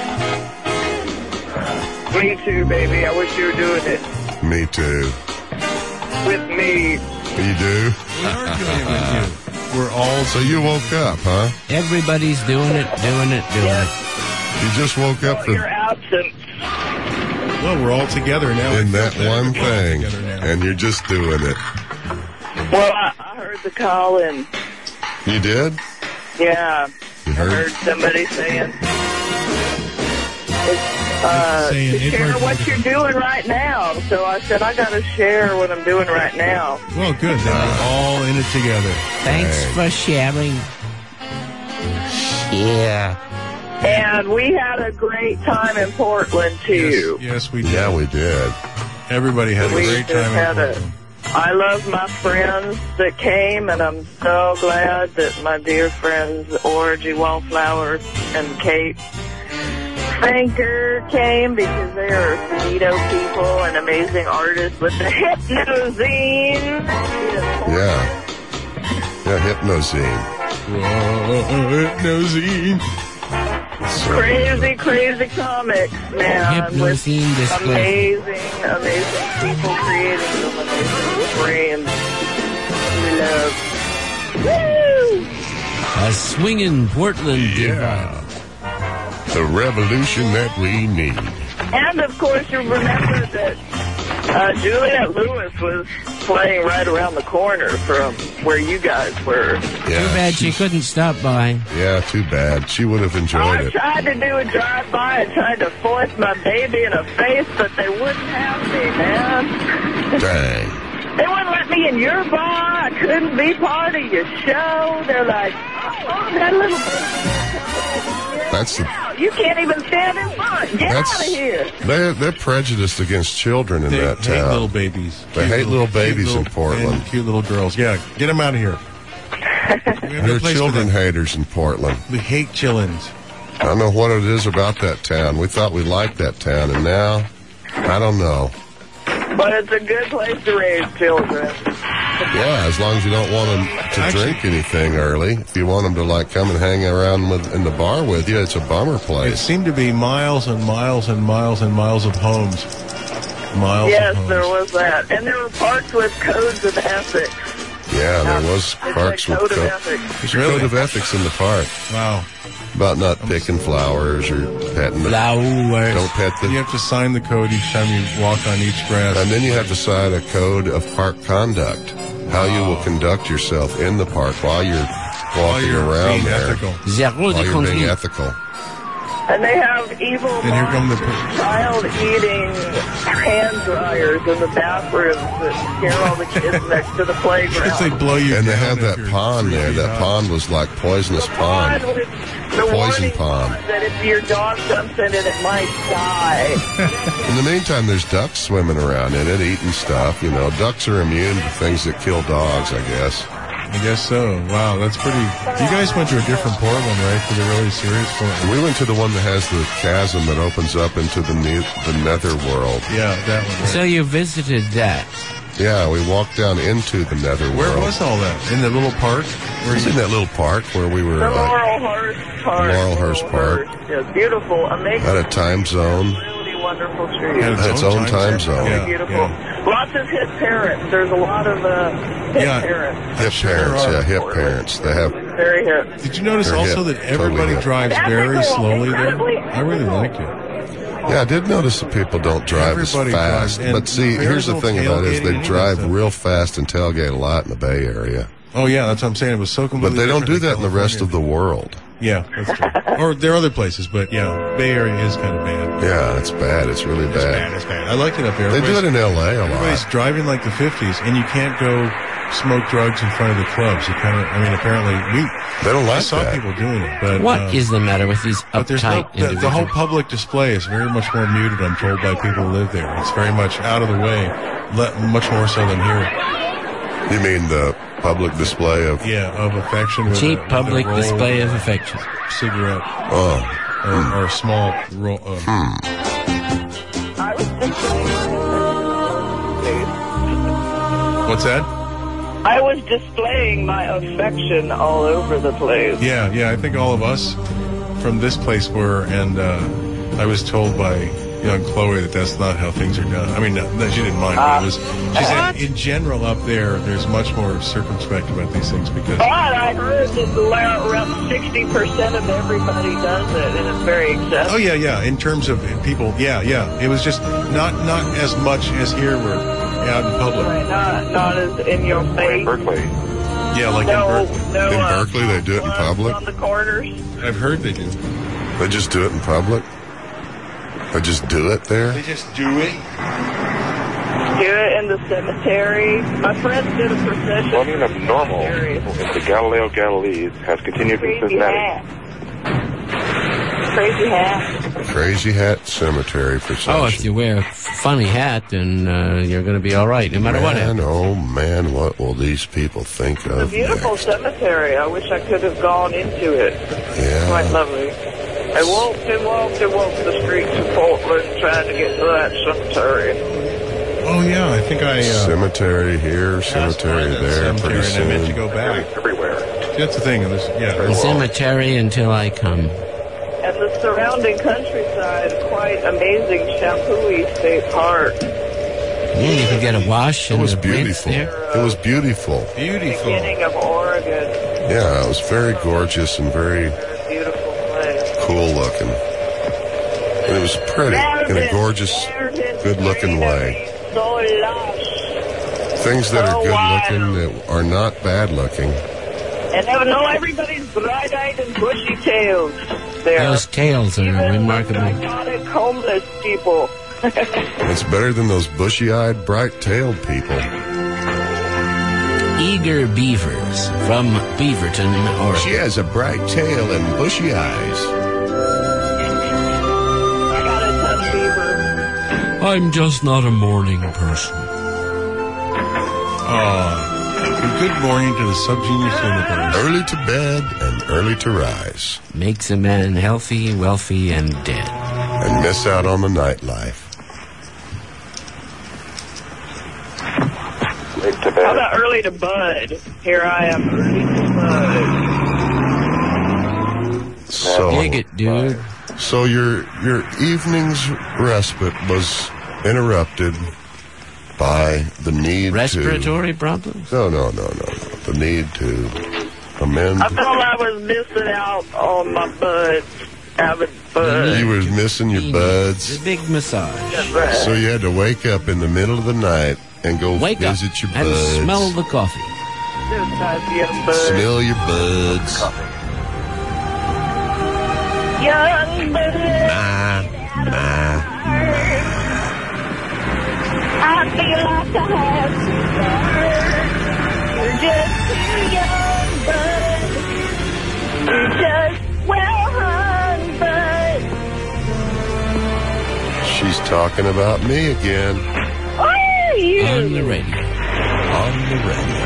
Me too, baby. I wish you were doing it Me too. with me. You do? We are doing it with you. We're all So you woke up, huh? Everybody's doing it, doing it, doing it. You just woke up Your for, absence. well. We're all together now. in We that feel one better. We're all thing, together now. and you're just doing it. Well, I, I heard the call in. You did? Yeah, You I heard? heard somebody saying, uh, Saying to it share right- what you're doing right now. So I said, I got to share what I'm doing right now. Well, good. Then we're all in it together. Thanks Hey. for sharing. Yeah. And we had a great time in Portland, too. Yes, yes, we did. Yeah, we did. Everybody had a We great just time had in a, Portland. I love my friends that came, and I'm so glad that my dear friends Orgy Wallflower and Kate Franker came, because they are neato people and amazing artists with the Hypnozine. Yeah. Yeah, Hypnozine. Whoa, Hypnozine. So, Crazy, crazy comics, man. With Hypnozine display. amazing, amazing people creating them, amazing brains. We love. Woo! A swinging Portland Yeah. The revolution that we need. And of course, you remember that uh, Juliette Lewis was playing right around the corner from where you guys were. Yeah, Too bad she couldn't stop by. Yeah, too bad. She would have enjoyed I it. tried to do a drive-by and tried to force my baby in a face, but they wouldn't have me, man. Dang. They wouldn't let me in your bar. I couldn't be part of your show. They're like, oh, that little baby. That's the, You can't even stand in front. Get That's- out of here. they're, they're prejudiced against children in They that hate town. little babies. They Cute hate little babies cute in little- Portland. and cute little girls. Yeah, get them out of here. We have no They're place for children them. haters in Portland. We hate chillins. I don't know what it is about that town. We thought we liked that town, and now, I don't know. But it's a good place to raise children. Yeah, as long as you don't want them to Actually- drink anything early. If you want them to, like, come and hang around with, in the bar with you, it's a bummer It place. seemed to be miles and miles and miles and miles of homes. Miles Yes, of homes. there was that. And there were parks with codes of ethics. Yeah, there was It's parks a with code of co- ethics. there's a code of ethics in the park Wow. about not picking flowers or petting the... Flowers. Don't pet the... You have to sign the code each time you walk on each grass. And then you have to sign a code of park conduct, how you will conduct yourself in the park while you're While walking you're around being there. ethical. Zero While de you're being conduite. ethical. And they have evil And here come the- child-eating hand dryers in the bathrooms that scare all the kids next to the playground. Because they blow you And they down have if that you're pond three there. feet That high. pond was like poisonous The pond. pond with the Poison warning pond. that if your dog jumps in it, it might die. In the meantime, there's ducks swimming around in it, eating stuff. You know, ducks are immune to things that kill dogs, I guess. I guess so. Wow, that's pretty. You guys went to a different Portland, right? For the really serious Portland. We went to the one that has the chasm that opens up into the ne- the nether world. Yeah, that one. Right? So you visited that. Yeah, we walked down into the nether Where world. was all that? In the little park? Where It was you, in that little park where we were The like, Laurelhurst Park. Laurelhurst Park. Yeah, beautiful, amazing. at a time zone. Really wonderful trees. Had Its own time zone. Yeah, Beautiful. yeah. Lots of hip parents. There's a lot of uh, hip Yeah. parents. Hip Sure parents, are. yeah, hip parents. They have, Very hip. Did you notice They're also hip. that everybody Totally hip. drives That's very cool. slowly there? Incredibly I really liked it. yeah, I did notice that people don't drive Everybody as fast. drives, and But see, there's here's the no thing about it is tailgating, they any of that drive stuff. real fast and tailgate a lot in the Bay Area. Oh, yeah, that's what I'm saying. It was so But completely they don't do different that in the rest of the world. Yeah, that's true. Or there are other places, but yeah, Bay Area is kind of bad. Yeah, it's bad. It's really It's bad, bad. it's bad. I liked it up there. They do it in L A a Everybody's lot. driving like the fifties, and you can't go smoke drugs in front of the clubs. You kind of, I mean, apparently we. They don't I like saw that. people doing it, but What uh, is the matter with these But there's no, uptight the, the individuals? whole public display is very much more muted. I'm told by people who live there. It's very much out of the way, le- much more so than here. You mean the public display of... Yeah, of affection. With Cheap a, with public a roll display of a affection. Cigarette Oh, or, or a small roll. Uh, I was displaying What's that? I was displaying my affection all over the place. Yeah, yeah. I think all of us from this place were, and uh, I was told by young Chloe that that's not how things are done. I mean, no, no, she didn't mind, but it was. She said, in general, up there, there's much more circumspect about these things because. But I heard that around sixty percent of everybody does it, and it's very acceptable. Oh yeah, yeah. In terms of people, yeah, yeah. It was just not not as much as here we're out in public. Right, not, not as in your face. Berkeley. Yeah, like No, in Berkeley. no. In uh, Berkeley, they do it in ones public? On the corners. I've heard they do. they just do it in public? They just do it there? They just do it. Do it in the cemetery. My friends did a procession. Volume of normal Cemetery. into Galileo Galilee's has continued in Crazy Cincinnati. hat. Crazy hat. Crazy Hat Cemetery procession. Oh, if you wear a funny hat, then uh, you're going to be all right, no matter man, what happens. Oh, man, what will these people think It's a of beautiful next? cemetery. I wish I could have gone into it. Yeah. Quite lovely. I walked and walked and walked the streets of Portland trying to get to that cemetery. Oh, yeah, I think I... Uh, cemetery here, cemetery there, cemetery, pretty and I meant to soon. go back. Everywhere. That's the thing. This, yeah. The cemetery until I come. And the surrounding countryside is quite amazing. Shampooey State Park. Yeah, you can get a wash It and was a rinse beautiful. there. It was beautiful. Beautiful. Beginning of Oregon. Yeah, it was very gorgeous and very Beautiful place. cool looking. And it was pretty in a gorgeous, good looking way. So lush. Things that are So good wild. looking that are not bad looking. And I know everybody's bright-eyed and bushy-tailed there. Those tails are Even remarkable. the psychotic homeless people. It's better than those bushy-eyed, bright-tailed people. Eager beavers from Beaverton, Oregon. She has a bright tail and bushy eyes. I got a ton of beaver. I'm just not a morning person. Oh, good morning to the subgenius universe. Early to bed and early to rise. Makes a man healthy, wealthy, and dead. And miss out on the nightlife. How about early to bud? Here I am, early to bud. So, Dig it, dude. so your your evening's respite was interrupted by the need Respiratory problems? to... No, no, no, no, no. The need to amend... I thought I was missing out on my buds. Having buds. You were missing your The buds. big massage. So you had to wake up in the middle of the night and go Wake up visit your and buds. smell the coffee. Young buds. Smell your buds. Young buds. Ah, ah. I feel like I have to learn. You're just too young, bud. You're just well hung, bud. She's talking about me again. Are you? On the radio. On the radio.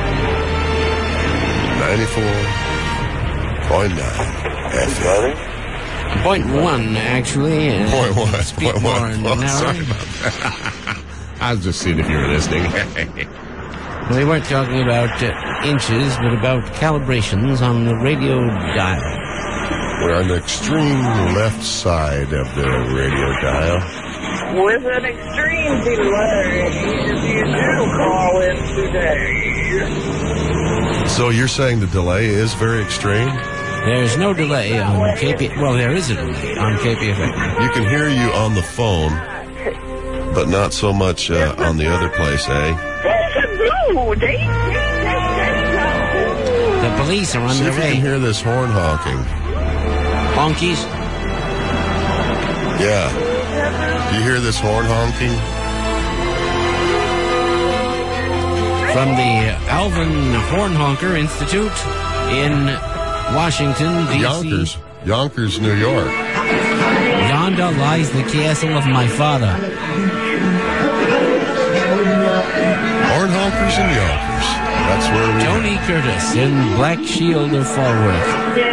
ninety-four point nine F M. Point one, actually. and Point one. Speak Point more one. in Oh, an hour. sorry about that. I was just seeing if you were listening. We weren't talking about uh, inches, but about calibrations on the radio dial. We're on the extreme left side of the radio dial. With an extreme delay, if you do call in today. So you're saying the delay is very extreme? There's no delay on K P... Well, there is a delay on K P F M. You can hear you on the phone, but not so much uh, on the other place, eh? The police are on See their if you way. can hear this horn honking. Honkies? Yeah. Do you hear this horn honking? From the Alvin Hornhonker Institute in Washington, D C Yonkers. Yonkers, New York. Yonder lies the castle of my father. Horn honkers and Yonkers. That's where we Tony Curtis in Black Shield of Falworth.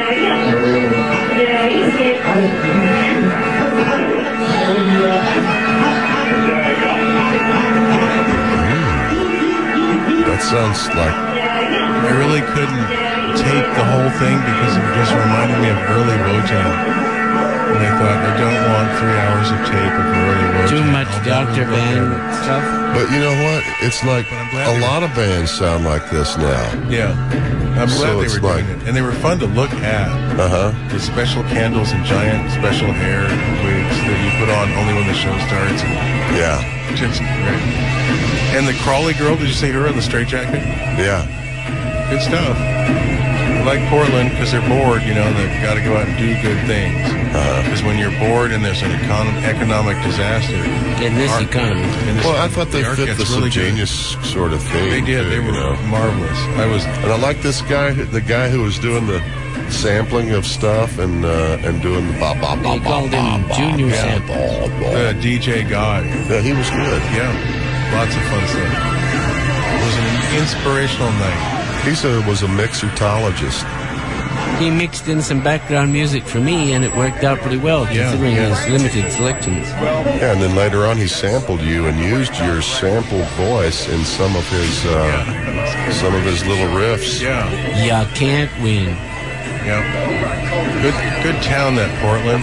That sounds like... I really couldn't take the whole thing because it just reminded me of early Wotan. And I thought, I don't want three hours of tape of early Wotan. Too much I'll Doctor never go Band there. stuff. But you know what? It's like But I'm glad a they- lot of bands sound like this now. Yeah. I'm So glad they it's were like- doing it. And they were fun to look at. Uh-huh. The special candles and giant special hair wigs that you put on only when the show starts. Yeah. Just great. And the Crawley girl, did you see her in the straitjacket? Yeah. Good stuff. I like Portland because they're bored, you know, and they've got to go out and do good things. Because when you're bored and there's an econ- economic disaster. In this art- economy. in this- Well, I thought they the art fit gets the really good. subgenius sort of thing. They did. too, They you were know. marvelous. I was. And I like this guy, the guy who was doing the sampling of stuff and uh, and doing the ba ba ba They called him ba, ba, Junior ba, Sample. ba, ba. The D J guy. Yeah, he was good. Yeah, lots of fun stuff. It was an inspirational night. He said was a mixologist. He mixed in some background music for me, and it worked out pretty well, Yeah, considering yeah. his limited selections. Yeah, and then later on he sampled you and used your sampled voice in some of his uh, some of his little riffs. Yeah, Ya can't win. yeah. Good, good town, that Portland.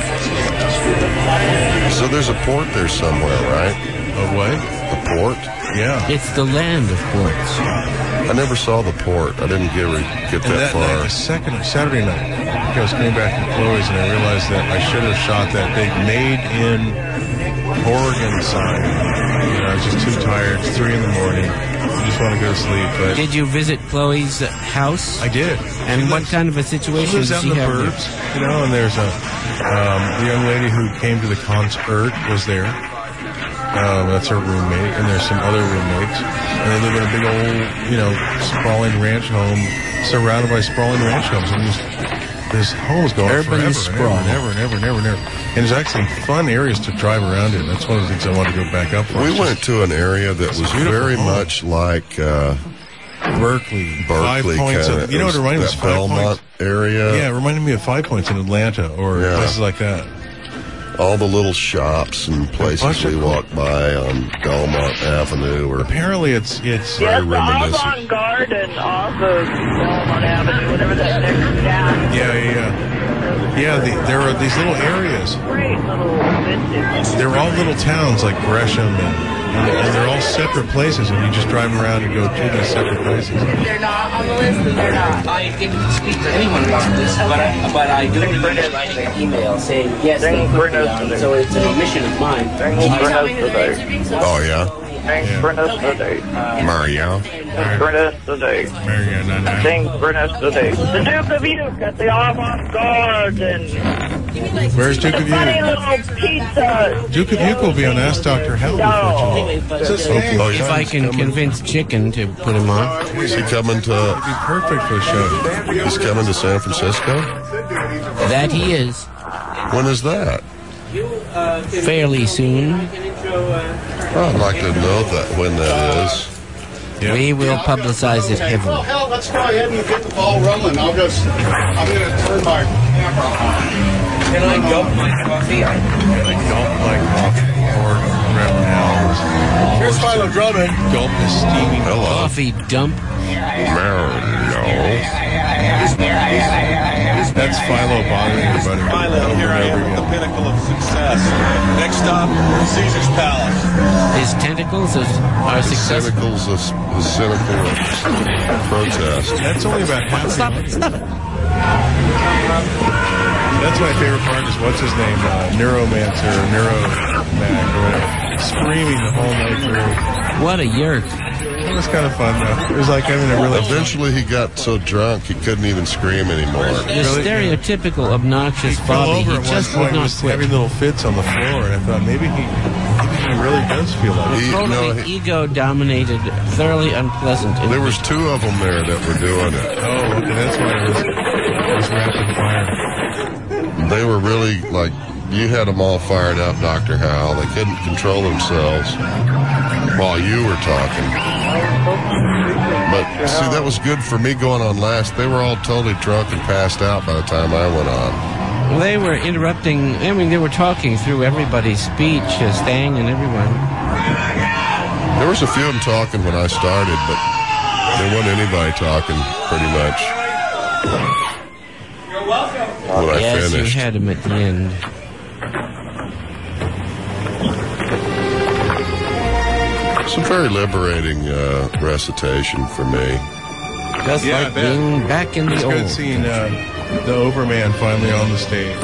So there's a port there somewhere, right? Of what? A port? Yeah. It's the land of ports. I never saw the port. I didn't get get And that that night, far. the second Saturday night, I was coming back from Chloe's, and I realized that I should have shot that big "Made in Oregon" sign. You know, I was just too tired. It's three in the morning. I just want to go to sleep. But Did you visit Chloe's uh, house? I did. And She what lives- kind of a She situation lives does out she in the have there? burbs, you know, and there's a um, the young lady who came to the concert was there. Um, that's her roommate, and there's some other roommates, and they live in a big old, you know, sprawling ranch home, surrounded by sprawling ranch homes, and this, this home is going on Urban forever sprawl. and ever and ever and ever and ever. And there's actually fun areas to drive around in. That's one of the things I want to go back up for. We It's went to an area that was beautiful very home. much like uh, just Berkeley, Berkeley, five points. kind Of, you know what it reminded me of? that Five Belmont points. area. Yeah, it reminded me of Five Points in Atlanta or Yeah. places like that. All the little shops and bunch places we of- walked by on Belmont Avenue were Apparently, it's it's very Yes, the reminiscent. avant-garde and off of Belmont Avenue, whatever that next town. yeah, yeah, yeah. Yeah, the, there are these little areas. Great little vintage. They're all little towns like Gresham, and, and, and they're all separate places, and you just drive around and go to these separate places. They're not on the list, and they're not. I didn't speak to anyone about this, but I, but I do remember writing an email saying, yes, they put me on, so it's an omission of mine. Thanks for us today. Oh yeah, Thanks for us today. Mario. Thanks for us today. Marion, I know. Thanks for us today. The Duke of Uke at the avant-garde and Where's Duke of funny Uke? little pizza. Duke of Uke will be on Ask Doctor Hell. No. Hopefully. Oh, If yeah, I he's can coming. convince Chicken to put him on. Is he coming to? Be perfect for the show. He's coming to San Francisco. That he is. When is that? Fairly soon. Oh, I'd like to know that when that is. Yeah. We will publicize it heavily. Well, hell, let's go ahead and get the ball rolling. I'll just, I'm going to turn my camera on. Can I gulp my coffee? Gulp like coffee or Reverend Al's. Here's Philo Drummond. Gulp the steaming Hello, Coffee dump. Mario. That's Philo bothering everybody. Philo, over here I and am over at the again. pinnacle of success. Next stop, Caesar's Palace. His tentacles is, are successful. Cynicals, a, a cynical protest. That's only about half. Stop it, stop it. That's my favorite part is what's his name? Uh, Neuromancer, or Neuromag, or whatever. Screaming the whole night through. What a yerk. It was kind of fun, though. It was like having a really... Eventually, he got so drunk he couldn't even scream anymore. The stereotypical obnoxious He fell Bobby, over he at one just would point, not was quit. having little fits on the floor, and I thought maybe he, maybe he really does feel like He, it. no, Totally he, ego-dominated, thoroughly unpleasant. there was two of them there that were doing it. Oh, okay, that's why it was, it was rapid fire. They were really like, you had them all fired up, Doctor Howell. They couldn't control themselves while you were talking. But see, that was good for me going on last. They were all totally drunk and passed out by the time I went on. They were interrupting, I mean, they were talking through everybody's speech, uh, Stang and everyone. There was a few of them talking when I started, but there wasn't anybody talking pretty much. You're welcome. When I Yes, finished. you had him at the end. It's a very liberating uh, recitation for me. Just Yeah, I like bet. being back in the It's old. good seeing uh, the Overman finally on the stage.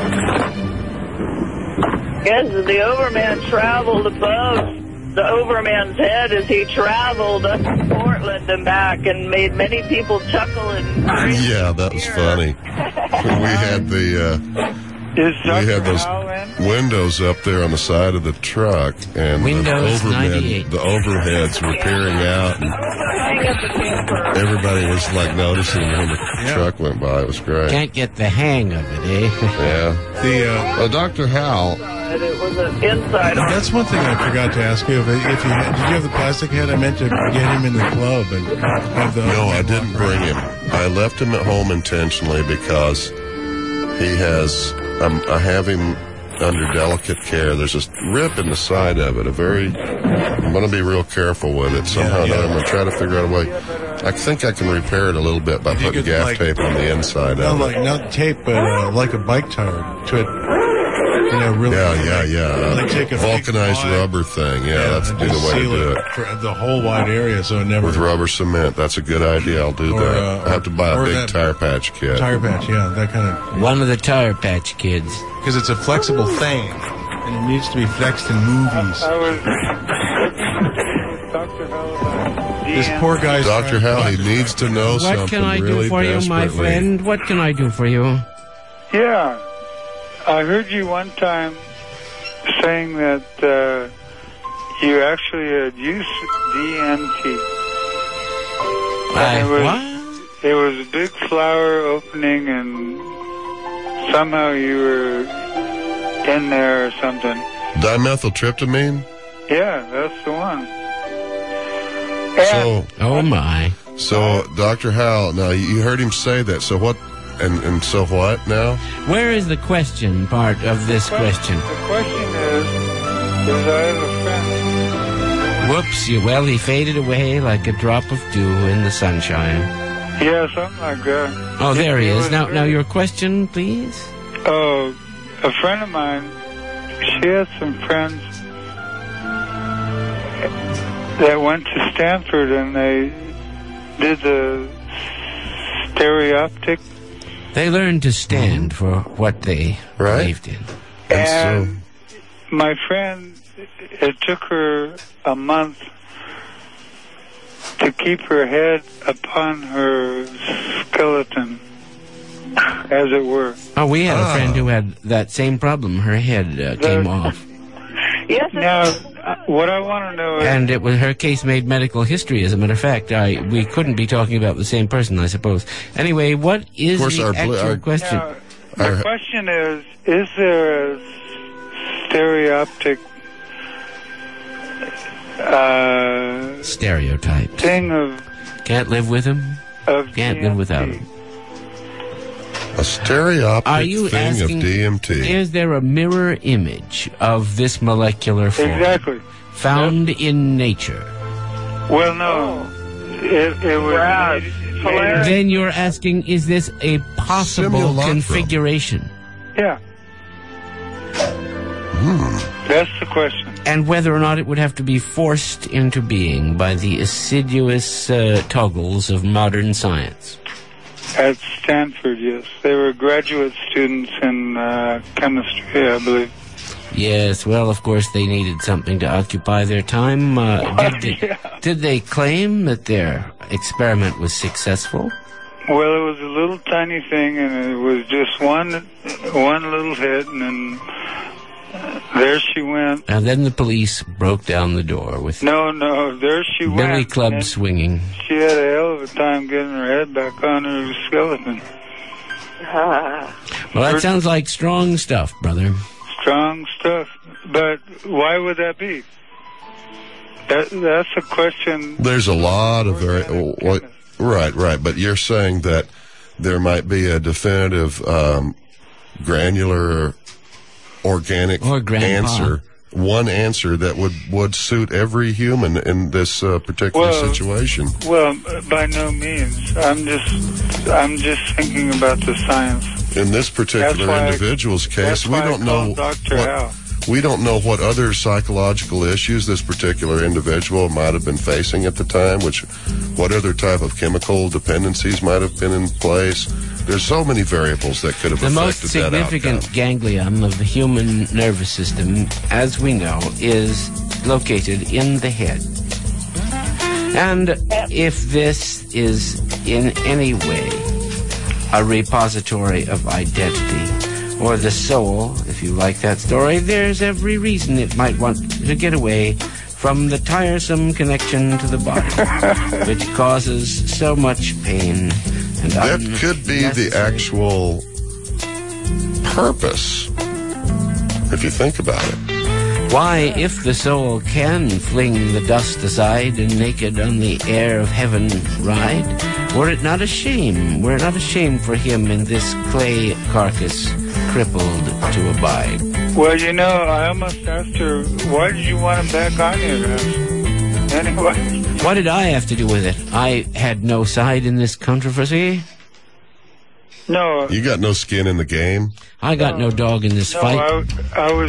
Yes, the Overman traveled above the Overman's head as he traveled up to Portland and back and made many people chuckle and Yeah, that was funny. We had the uh, Is we had those Howell in? windows up there on the side of the truck, and Windows the, ninety-eight. overhead, the overheads were peering out, and everybody was like noticing when the Yeah. truck went by. It was great. Can't get the hang of it, eh? Yeah. The uh, Well, Doctor Howell, And it was an inside on. that's one thing I forgot to ask you. If, if you had, did you have the plastic head? I meant to get him in the club and have the. no, I didn't bring him. I left him at home intentionally because he has. Um, I have him under delicate care. There's a rip in the side of it. A very. I'm going to be real careful with it. Somehow or Yeah, yeah. another, I'm going to try to figure out a way. I think I can repair it a little bit by You putting could, gaff like- tape on the inside Not of like it. not tape, but uh, like a bike tire to it. You know, really. Yeah, yeah, yeah. Like take a big vulcanized wide- rubber thing. Yeah, that's and be the just way to seal do it. for the whole wide area, so it never. With rubber cement. That's a good idea. I'll do Or, that. uh, I have to buy a or big that- tire patch kit. Tire patch, yeah, that kind of. One of the Tire Patch Kids. Because it's a flexible thing, and it needs to be flexed in movies. I was Doctor Howell. This poor guy's. Doctor Howell, he needs to know something What can I really do for you, my desperately. friend? What can I do for you? Yeah, I heard you one time saying that uh, you actually had used D M T. I, it was, what? It was a big flower opening, and somehow you were in there or something. Dimethyltryptamine? Yeah, that's the one. So, Oh, my. so Doctor Howell, now you heard him say that. So what? And and so what now? Where is the question part of this question? The question is, is I have a friend. Whoops, you, well, he faded away like a drop of dew in the sunshine. Yeah, something like that. Oh, there he It is. was Now, very- now your question, please? Oh, a friend of mine, she had some friends that went to Stanford, and they did the stereoptic. They learned to stand for what they Right. believed in. And And my friend, it took her a month to keep her head upon her skeleton, as it were. Oh, we had a Ah. friend who had that same problem. Her head uh, came off. Yes, Now, uh, what I want to know is, And it was her case made medical history, as a matter of fact. I we couldn't be talking about the same person, I suppose. Anyway, what is Of course, the our bl- actual our- question? now, the Our- question is, is there a stereoptic uh, Stereotypes. thing of Can't live with him. of Can't live without him. A stereoptic Are you thing asking? of D M T. Is there a mirror image of this molecular form Exactly. found in nature? Well, no. It, it was. Hilarious. Then you're asking, is this a possible Simulacrum. configuration? Yeah. Hmm. That's the question. And whether or not it would have to be forced into being by the assiduous uh, toggles of modern science. At Stanford, yes. They were graduate students in uh, chemistry, I believe. Yes, well, of course, they needed something to occupy their time. Uh, did, they, Yeah. did they claim that their experiment was successful? Well, it was a little tiny thing, and it was just one one little hit, and then uh, there she went. And then the police broke down the door with No, no, there she went. billy club and swinging. She had a hell of a time getting her head back on her skeleton. Well, that sounds like strong stuff, brother. Strong stuff. But why would that be? That, that's a question. There's a lot of very what, right, right. But you're saying that there might be a definitive um, granular organic Or grandpa. answer, one answer that would would suit every human in this uh, particular Well, situation. Well, by no means. I'm just, I'm just thinking about the science. In this particular That's why I- individual's case, that's we why I don't know called Doctor what, Howe. we don't know what other psychological issues this particular individual might have been facing at the time, which what other type of chemical dependencies might have been in place. There's so many variables that could have The most affected that significant outcome. ganglion of the human nervous system, as we know, is located in the head. And if this is in any way a repository of identity, or the soul, if you like that story, there's every reason it might want to get away from the tiresome connection to the body, which causes so much pain. And that could be the actual purpose, if you think about it. Why, if the soul can fling the dust aside and naked on the air of heaven ride, were it not a shame, were it not a shame for him in this clay carcass crippled to abide? Well, you know, I almost asked her, why did you want him back on here? Anyway. What did I have to do with it? I had no side in this controversy. No. You got no skin in the game? I got no, no dog in this no, fight. I, I was...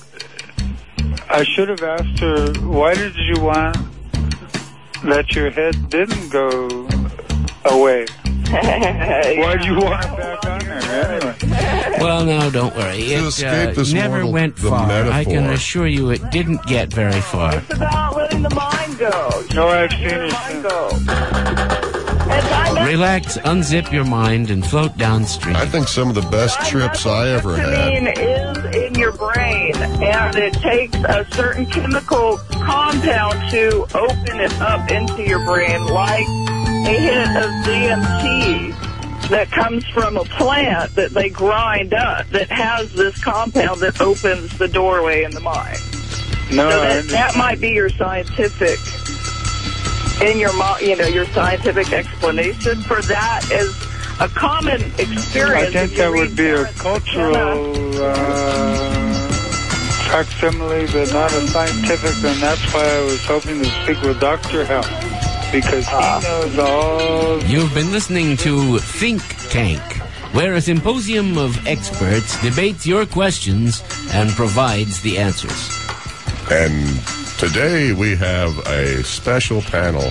I should have asked her, why did you want that your head didn't go away? Why do you want it back on there anyway? Well, now, don't worry. To It escape uh, this never mortal- went the far. metaphor. I can assure you it didn't get very far. It's about letting the mind go. No, I've seen Let her the mind since. go. And I Relax, unzip your mind, and float downstream. I think some of the best trips I ever had. is in your brain, and it takes a certain chemical compound to open it up into your brain, like a hit of D M T that comes from a plant that they grind up that has this compound that opens the doorway in the mind. No, so I that, that might be your scientific, in your mo- you know, your scientific explanation for that is a common experience. I think if you that read would be a Terence cultural uh, facsimile, but not a scientific, and that's why I was hoping to speak with Doctor Hell, because he knows all... You've been listening to Think Tank, where a symposium of experts debates your questions and provides the answers. And today we have a special panel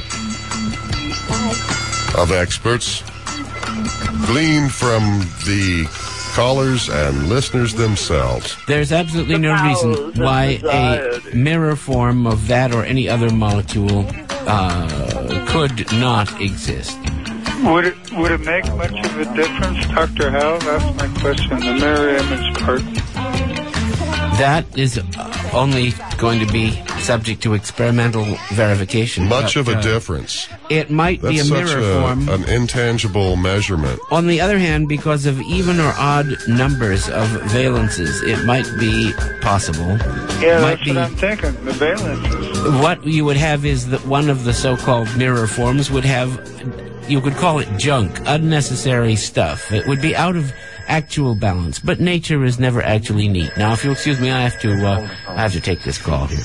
of experts gleaned from the callers and listeners themselves. There's absolutely no reason why a mirror form of that or any other molecule uh, could not exist. Would it, would it make much of a difference, Doctor Hell? That's my question, the mirror image part. That is only going to be subject to experimental verification. Much but, of a uh, difference. It might That's be a such mirror a, form. an intangible measurement. On the other hand, because of even or odd numbers of valences, it might be possible. Yeah, might that's be, what I'm thinking, the valences. What you would have is that one of the so-called mirror forms would have, you could call it junk, unnecessary stuff. It would be out of actual balance, but nature is never actually neat. Now, if you'll excuse me, I have to, uh, I have to take this call here.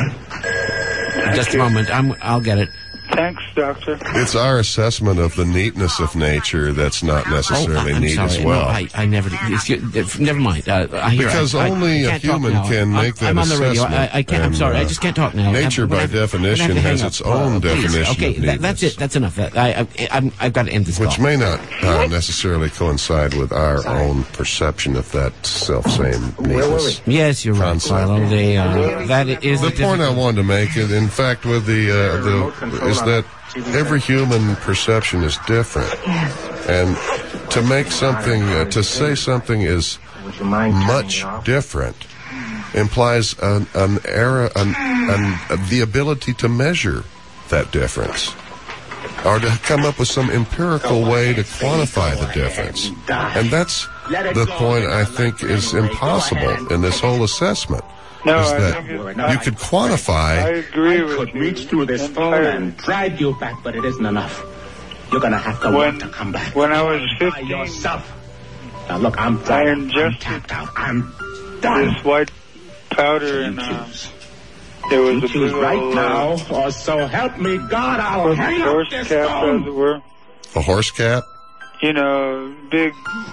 Just a moment, I'm, I'll get it. Thanks, Doctor. It's our assessment of the neatness of nature that's not necessarily oh, I'm neat sorry. as well. No, I, I never. It's, never mind. Uh, I hear, because I, only I, I a human now. can I'm, make that I'm on the radio. assessment. I, I can't. I'm and, sorry. uh, I just can't talk now. Nature, I'm, by have, definition, have has up. its own uh, definition Okay, of that, that's it. That's enough. That, I, I, I'm, I've got to end this Which call. may not uh, necessarily coincide with our own perception of that self-same neatness. Yes, you're right, concept. Philo. They, uh, that is the a point I wanted to make. It, in fact, with the, uh, the is that every human perception is different, and to make something, uh, to say something is much different, implies an, an error, an, an, the ability to measure that difference, or to come up with some empirical way to quantify the difference. And that's the point I think is impossible in this whole assessment. No, is I that think it, you could quantify. I agree with could you. reach through this phone and drive you back, but it isn't enough. You're gonna have to When- want to come back. when I was By fifteen, yourself. Now look, I'm I tired. I'm ingested tapped out. I'm done. this white powder, and uh, there was You a choose big right old, now, uh, or so help me God, I'll hang up horse this cap, as phone. it were. A horse cap? You know, big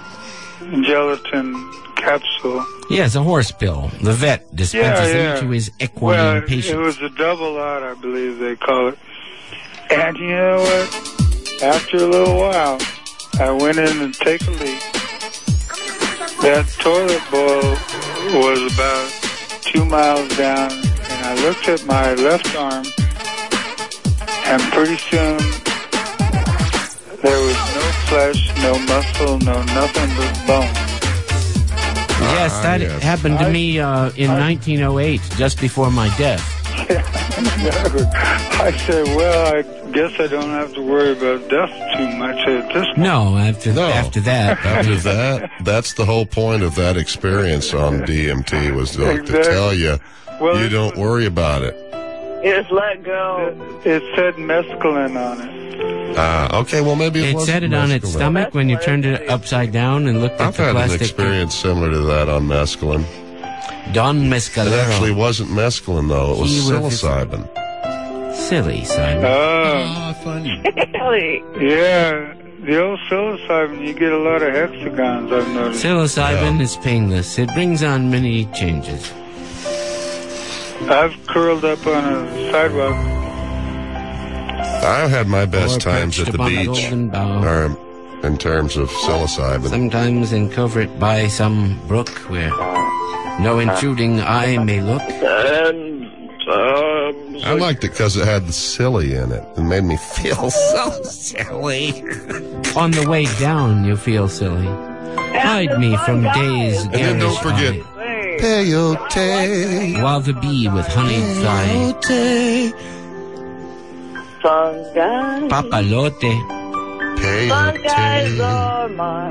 gelatin capsule. Yes, a horse pill. The vet dispenses Yeah, yeah. them to his equine Well, patients. it was a double out, I believe they call it. And you know what? After a little while, I went in and take a leak. That toilet bowl was about two miles down, and I looked at my left arm, and pretty soon there was no flesh, no muscle, no nothing but bone. Yes, that yes. happened to I- me uh, in I- nineteen oh eight, just before my death. I said, well, I guess I don't have to worry about death too much at this point. No, after No. after that. After that, that's the whole point of that experience on D M T was to, to Exactly. tell you, Well, you it- don't worry about it. Just let go. It said mescaline on it. Uh, okay, well, maybe it, It wasn't set it on its mescaline. stomach when you turned it upside down and looked at I've the had an plastic. experience similar to that on mescaline. Don It Mescalero. actually wasn't mescaline, though. It was He was- psilocybin. Silly, Simon. Oh, Ah, funny. Really? yeah. The old psilocybin, you get a lot of hexagons, I've noticed. Psilocybin is painless. It brings on many changes. I've curled up on a sidewalk. I've had my best Or times perched at the upon a beach, golden bough. or in terms of psilocybin. Sometimes in covert by some brook where no intruding eye may look. And, um, I liked it because it had the silly in it. It made me feel so silly. On the way down, you feel silly. Hide me from days And then don't garish forget, eye, peyote. while the bee with honeyed thigh, Peyote. fungi. papalote. Fungi Peyote. are my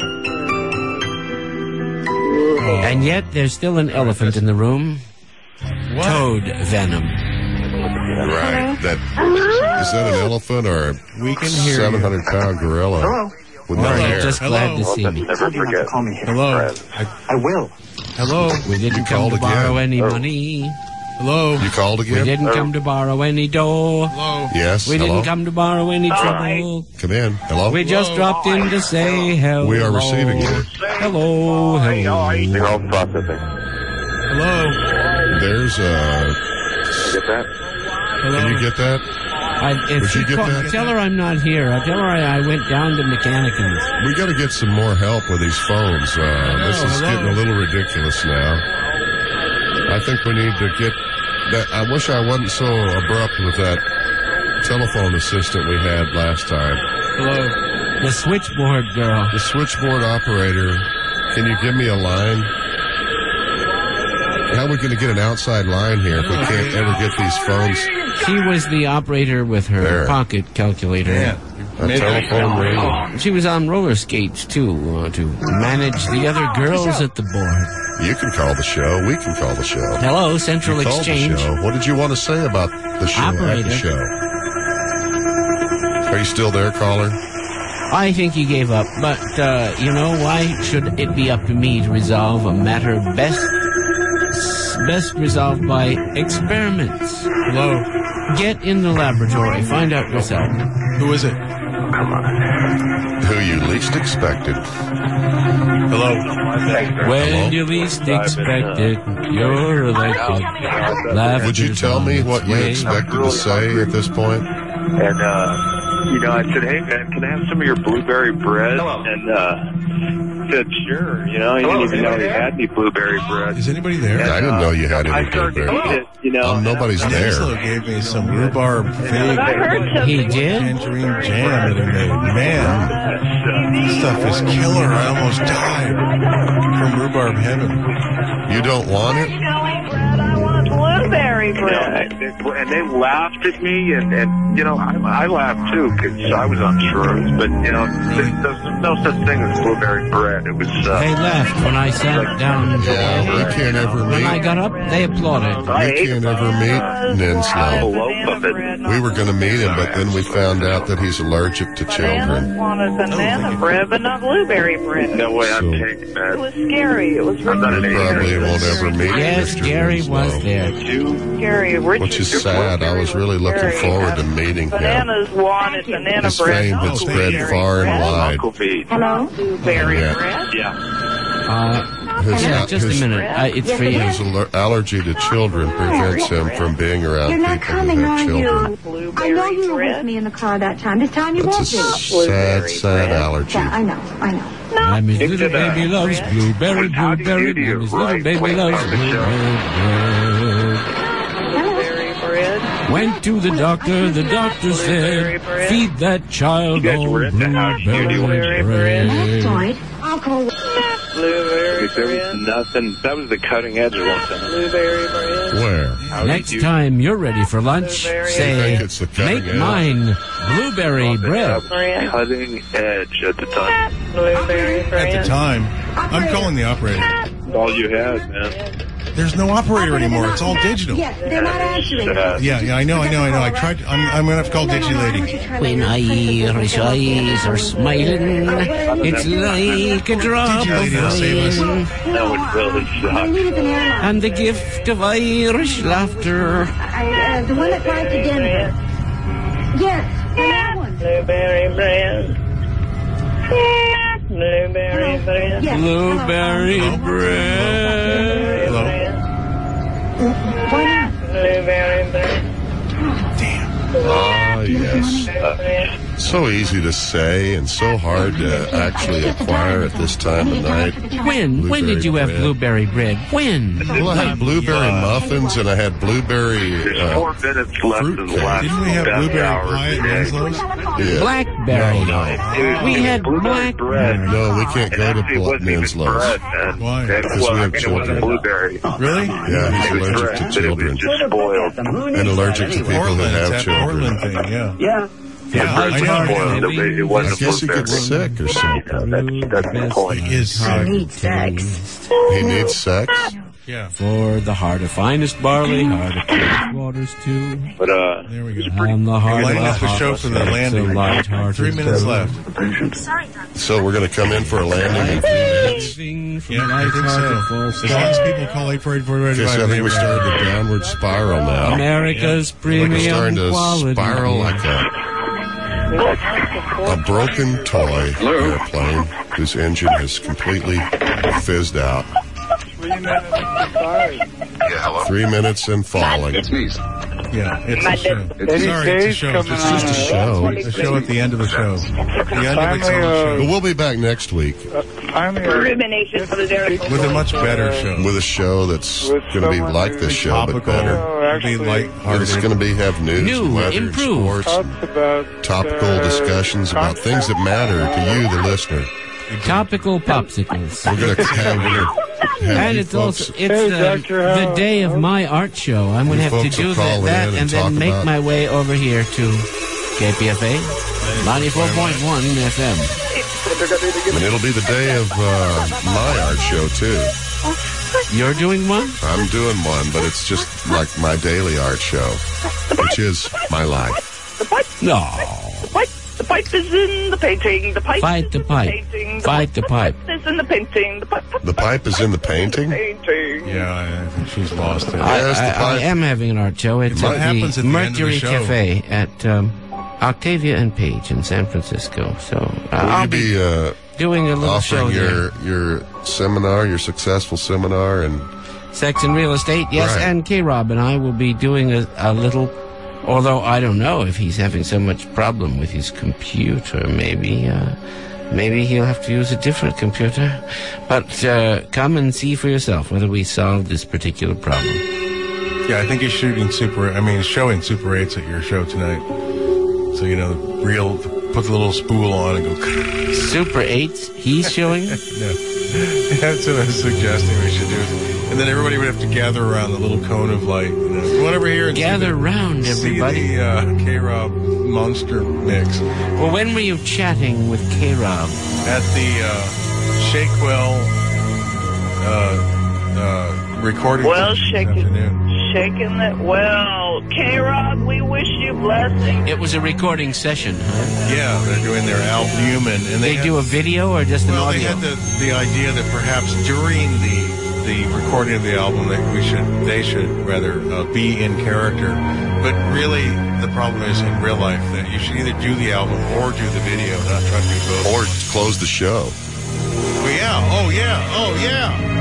And yet there's still an elephant in the room. Toad venom. Right. That, is that an elephant or a We can hear seven hundred pound gorilla with no Well, hair? I'm just glad to see me. Never forget. Call me Hello. I, I will. hello. We didn't You come called to borrow again. any money. Hello. You called We again? didn't come to borrow any dough. Hello. Yes. We Hello. didn't come to borrow any trouble. Come in. Hello. We just dropped in to say hello. We are receiving you. Hello, hello. They're all processing. Hello. There's a. Get that? Hello. Can you get that? I, if Would she you get call, that? tell her I'm not here. I tell her I, I went down to Mechanicans. We got to get some more help with these phones. Uh, this is hello. getting a little ridiculous now. I think we need to get that. I wish I wasn't so abrupt with that telephone assistant we had last time. Hello. The switchboard girl. The switchboard operator. Can you give me a line? How are we going to get an outside line here if we can't ever get these phones? She was the operator with her There. pocket calculator. Yeah. A telephone ring. She was on roller skates, too, uh, to manage the other girls at the board. You can call the show. We can call the show. Hello, Central You called Exchange. the show. What did you want to say about the show at Operator. the show? Are you still there, caller? I think he gave up, but, uh, you know, why should it be up to me to resolve a matter best best resolved by experiments? Hello. Get in the laboratory. Find out yourself. Who is it? Who you least expected. Hello. When you least expect it, you're elected. Would you tell me what you expected to say at this point? And, uh, you know, I said, hey, man, can I have some of your blueberry bread? And, uh, he said, sure. You know, he didn't even know he had any blueberry bread. Is anybody there? I didn't know you had I any started to blueberry. eat it, you know. Um, nobody's Angelo there. gave me some rhubarb fig I heard something. He did? tangerine jam that he made. Man, this stuff is killer. I almost died from rhubarb heaven. You don't want it? I want blueberry You know, bread. and they, and they laughed at me, and, and you know, I, I laughed too, because I was on shrooms, but, you know, there, there's no such thing as blueberry bread. It was, uh, They laughed when I sat down. Yeah, we can't ever When I meet. got up, they applauded. I We ate can't a ever meet a Ninslow. loaf of it. We were going to meet him, but then we found out that he's allergic to Bananas children. wanted banana bread, but not blueberry bread. No way I'm So- taking It that. was scary. It was I'm not an really Probably idiot. won't ever meet Yes, Mister Gary Winslow. was there. scary. Richard, Which is sad. I was really looking Scary. forward to meeting him. Bananas wanted banana His bread. fame not had spread blueberry far and bread. wide. Uncle Pete. Hello? Blueberry Yeah. bread? Yeah. Uh, His, yeah, just his, a minute. Uh, it's for you. his aller- allergy to children prevents him from being around You're not people coming, who have are children. you? I know you were with me in the car that time. This time you It's won't a be. sad, sad allergy. Yeah, I know, I know. I'm his Into little the- baby loves blueberry, How do you blueberry. do to I'm his you, little right? baby Wait, loves on the show. blueberry. Blueberry bread? Went to the doctor, the doctor said, feed that child You guys all were into How Do You Do blueberry it. bread. That's right. I'll call. Blueberry Like, there was nothing. That was the cutting edge of one time. Blueberry bread. Where? How Next did you- time you're ready for lunch, You say, think it's the cutting make edge? mine blueberry bread. Cutting edge at the time. Blueberry bread. At the time, I'm calling the operator. That's all you had, man. There's no operator anymore. It's all digital. Yes, they're not answering. Uh, Yeah, yeah, I know, I know, I know. I tried. I'm, I'm gonna have to call Digi Lady. When Irish eyes are smiling, it's like a drop Digi Lady will of save us. rain. that would really suck. And the gift of Irish laughter. I, uh, the one that flies to Denver. Yes, that one. Blueberry bread. Blueberry bread. Yes. Blueberry bread. Hello. Why not? Blueberry bread. Ah, yes. Bread. So easy to say and so hard to actually acquire at this time of night. When? When did you have bread. blueberry bread? When? Well, I had blueberry muffins and I had blueberry. There's Uh, four minutes left in the fruitcake. last Didn't we have seven blueberry hours pie at a day. Winslow's? yeah. Blackberry. No, no. Dude, We had blueberry black- bread. No, we can't go And to actually, it wasn't even Minslow's. bread, man. Why? It, Because well, we I have mean, it children. wasn't blueberry. Really? Yeah, he's It was allergic bread, to but it was children just spoiled. and allergic to people who Portland, it's have that children. Portland thing, yeah. Yeah. Yeah, The bread I was know. spoiled. It, it I wasn't guess he blueberry. gets sick or something. That's, that's the point. He is sick. Need sex. He needs sex. Yeah. For the heart of finest barley, heart of cold waters too. But, uh, There we go. And the heart Lighting of up the show for the so landing. light-hearted. Three minutes left. So we're going to come in for a landing in three minutes. Living from Yeah, I think light-hearted so. forces. As long as people call eight four eight four eight Okay, five. so I think we started the downward spiral now. America's Like we're premium starting to quality. spiral like a a broken toy airplane whose engine has completely fizzed out. Three minutes to five. Yeah, hello? Three minutes and falling. It's me. Yeah, it's a show. Any Sorry, days it's a show. coming It's just a on. show. It's a show at the end of the show. The end of its Finally, own uh, But show. we'll be back next week Finally, Rumination for the Derek. With a much better show. with a show that's With going to be someone like who's this show, but Topical. better. Oh, It'll be actually, lighthearted. It's going to be have news, New, and weather, and improved. sports, talks about topical uh, discussions about things that matter to you, the listener. Topical popsicles. We're going to have, we're gonna have And you it's folks- also it's Hey, uh, Doctor the Howe. day of my art show. I'm going to You have to folks will do call that, that in and and then talk make about- my way over here to K P F A ninety-four point one F M. and it'll be the day of uh, my art show too. You're doing one? I'm doing one, but it's just like my daily art show, which is my life. The pipe. No. The pipe. The pipe is in the painting. The pipe Fight is the in pipe. painting. Fight the pipe. is in the painting. The pipe. The pipe is in the painting. Painting. Yeah, I think she's lost it. I, Yes, the I, I pipe. am having an art show. It's What at happens the at the end of the Mercury show? Cafe at um, Octavia and Page in San Francisco. So uh, Will I'll you be be uh, doing a little show offering there. your your seminar, your successful seminar, and Sex and Real Estate, yes, Right. and K-Rob and I will be doing a, a little, although I don't know if he's having so much problem with his computer, maybe, uh, maybe he'll have to use a different computer, but uh, come and see for yourself whether we solve this particular problem. Yeah, I think he's shooting Super. I mean, showing Super eights at your show tonight. So you know, real. Put the little spool on and go. Super eights, he's showing? No, that's what I was suggesting we should do. And then everybody would have to gather around the little cone of light. You know, come on over here and Gather see the, round, everybody. See the uh, K-Rob monster mix Well, when were you chatting with K-Rob? at the uh, Shakewell uh, uh, recording Well, session shake this it. afternoon. Shaking it. Well, K-Rob, we wish you blessings. It was a recording session, huh? Yeah, they're doing their albumin, and they, They do a video or just an Well, they audio? had the, the idea that perhaps during the the recording of the album that we should they should rather uh, be in character, but really the problem is in real life that you should either do the album or do the video, not try to do both. or close the show. Oh yeah, oh yeah, oh yeah.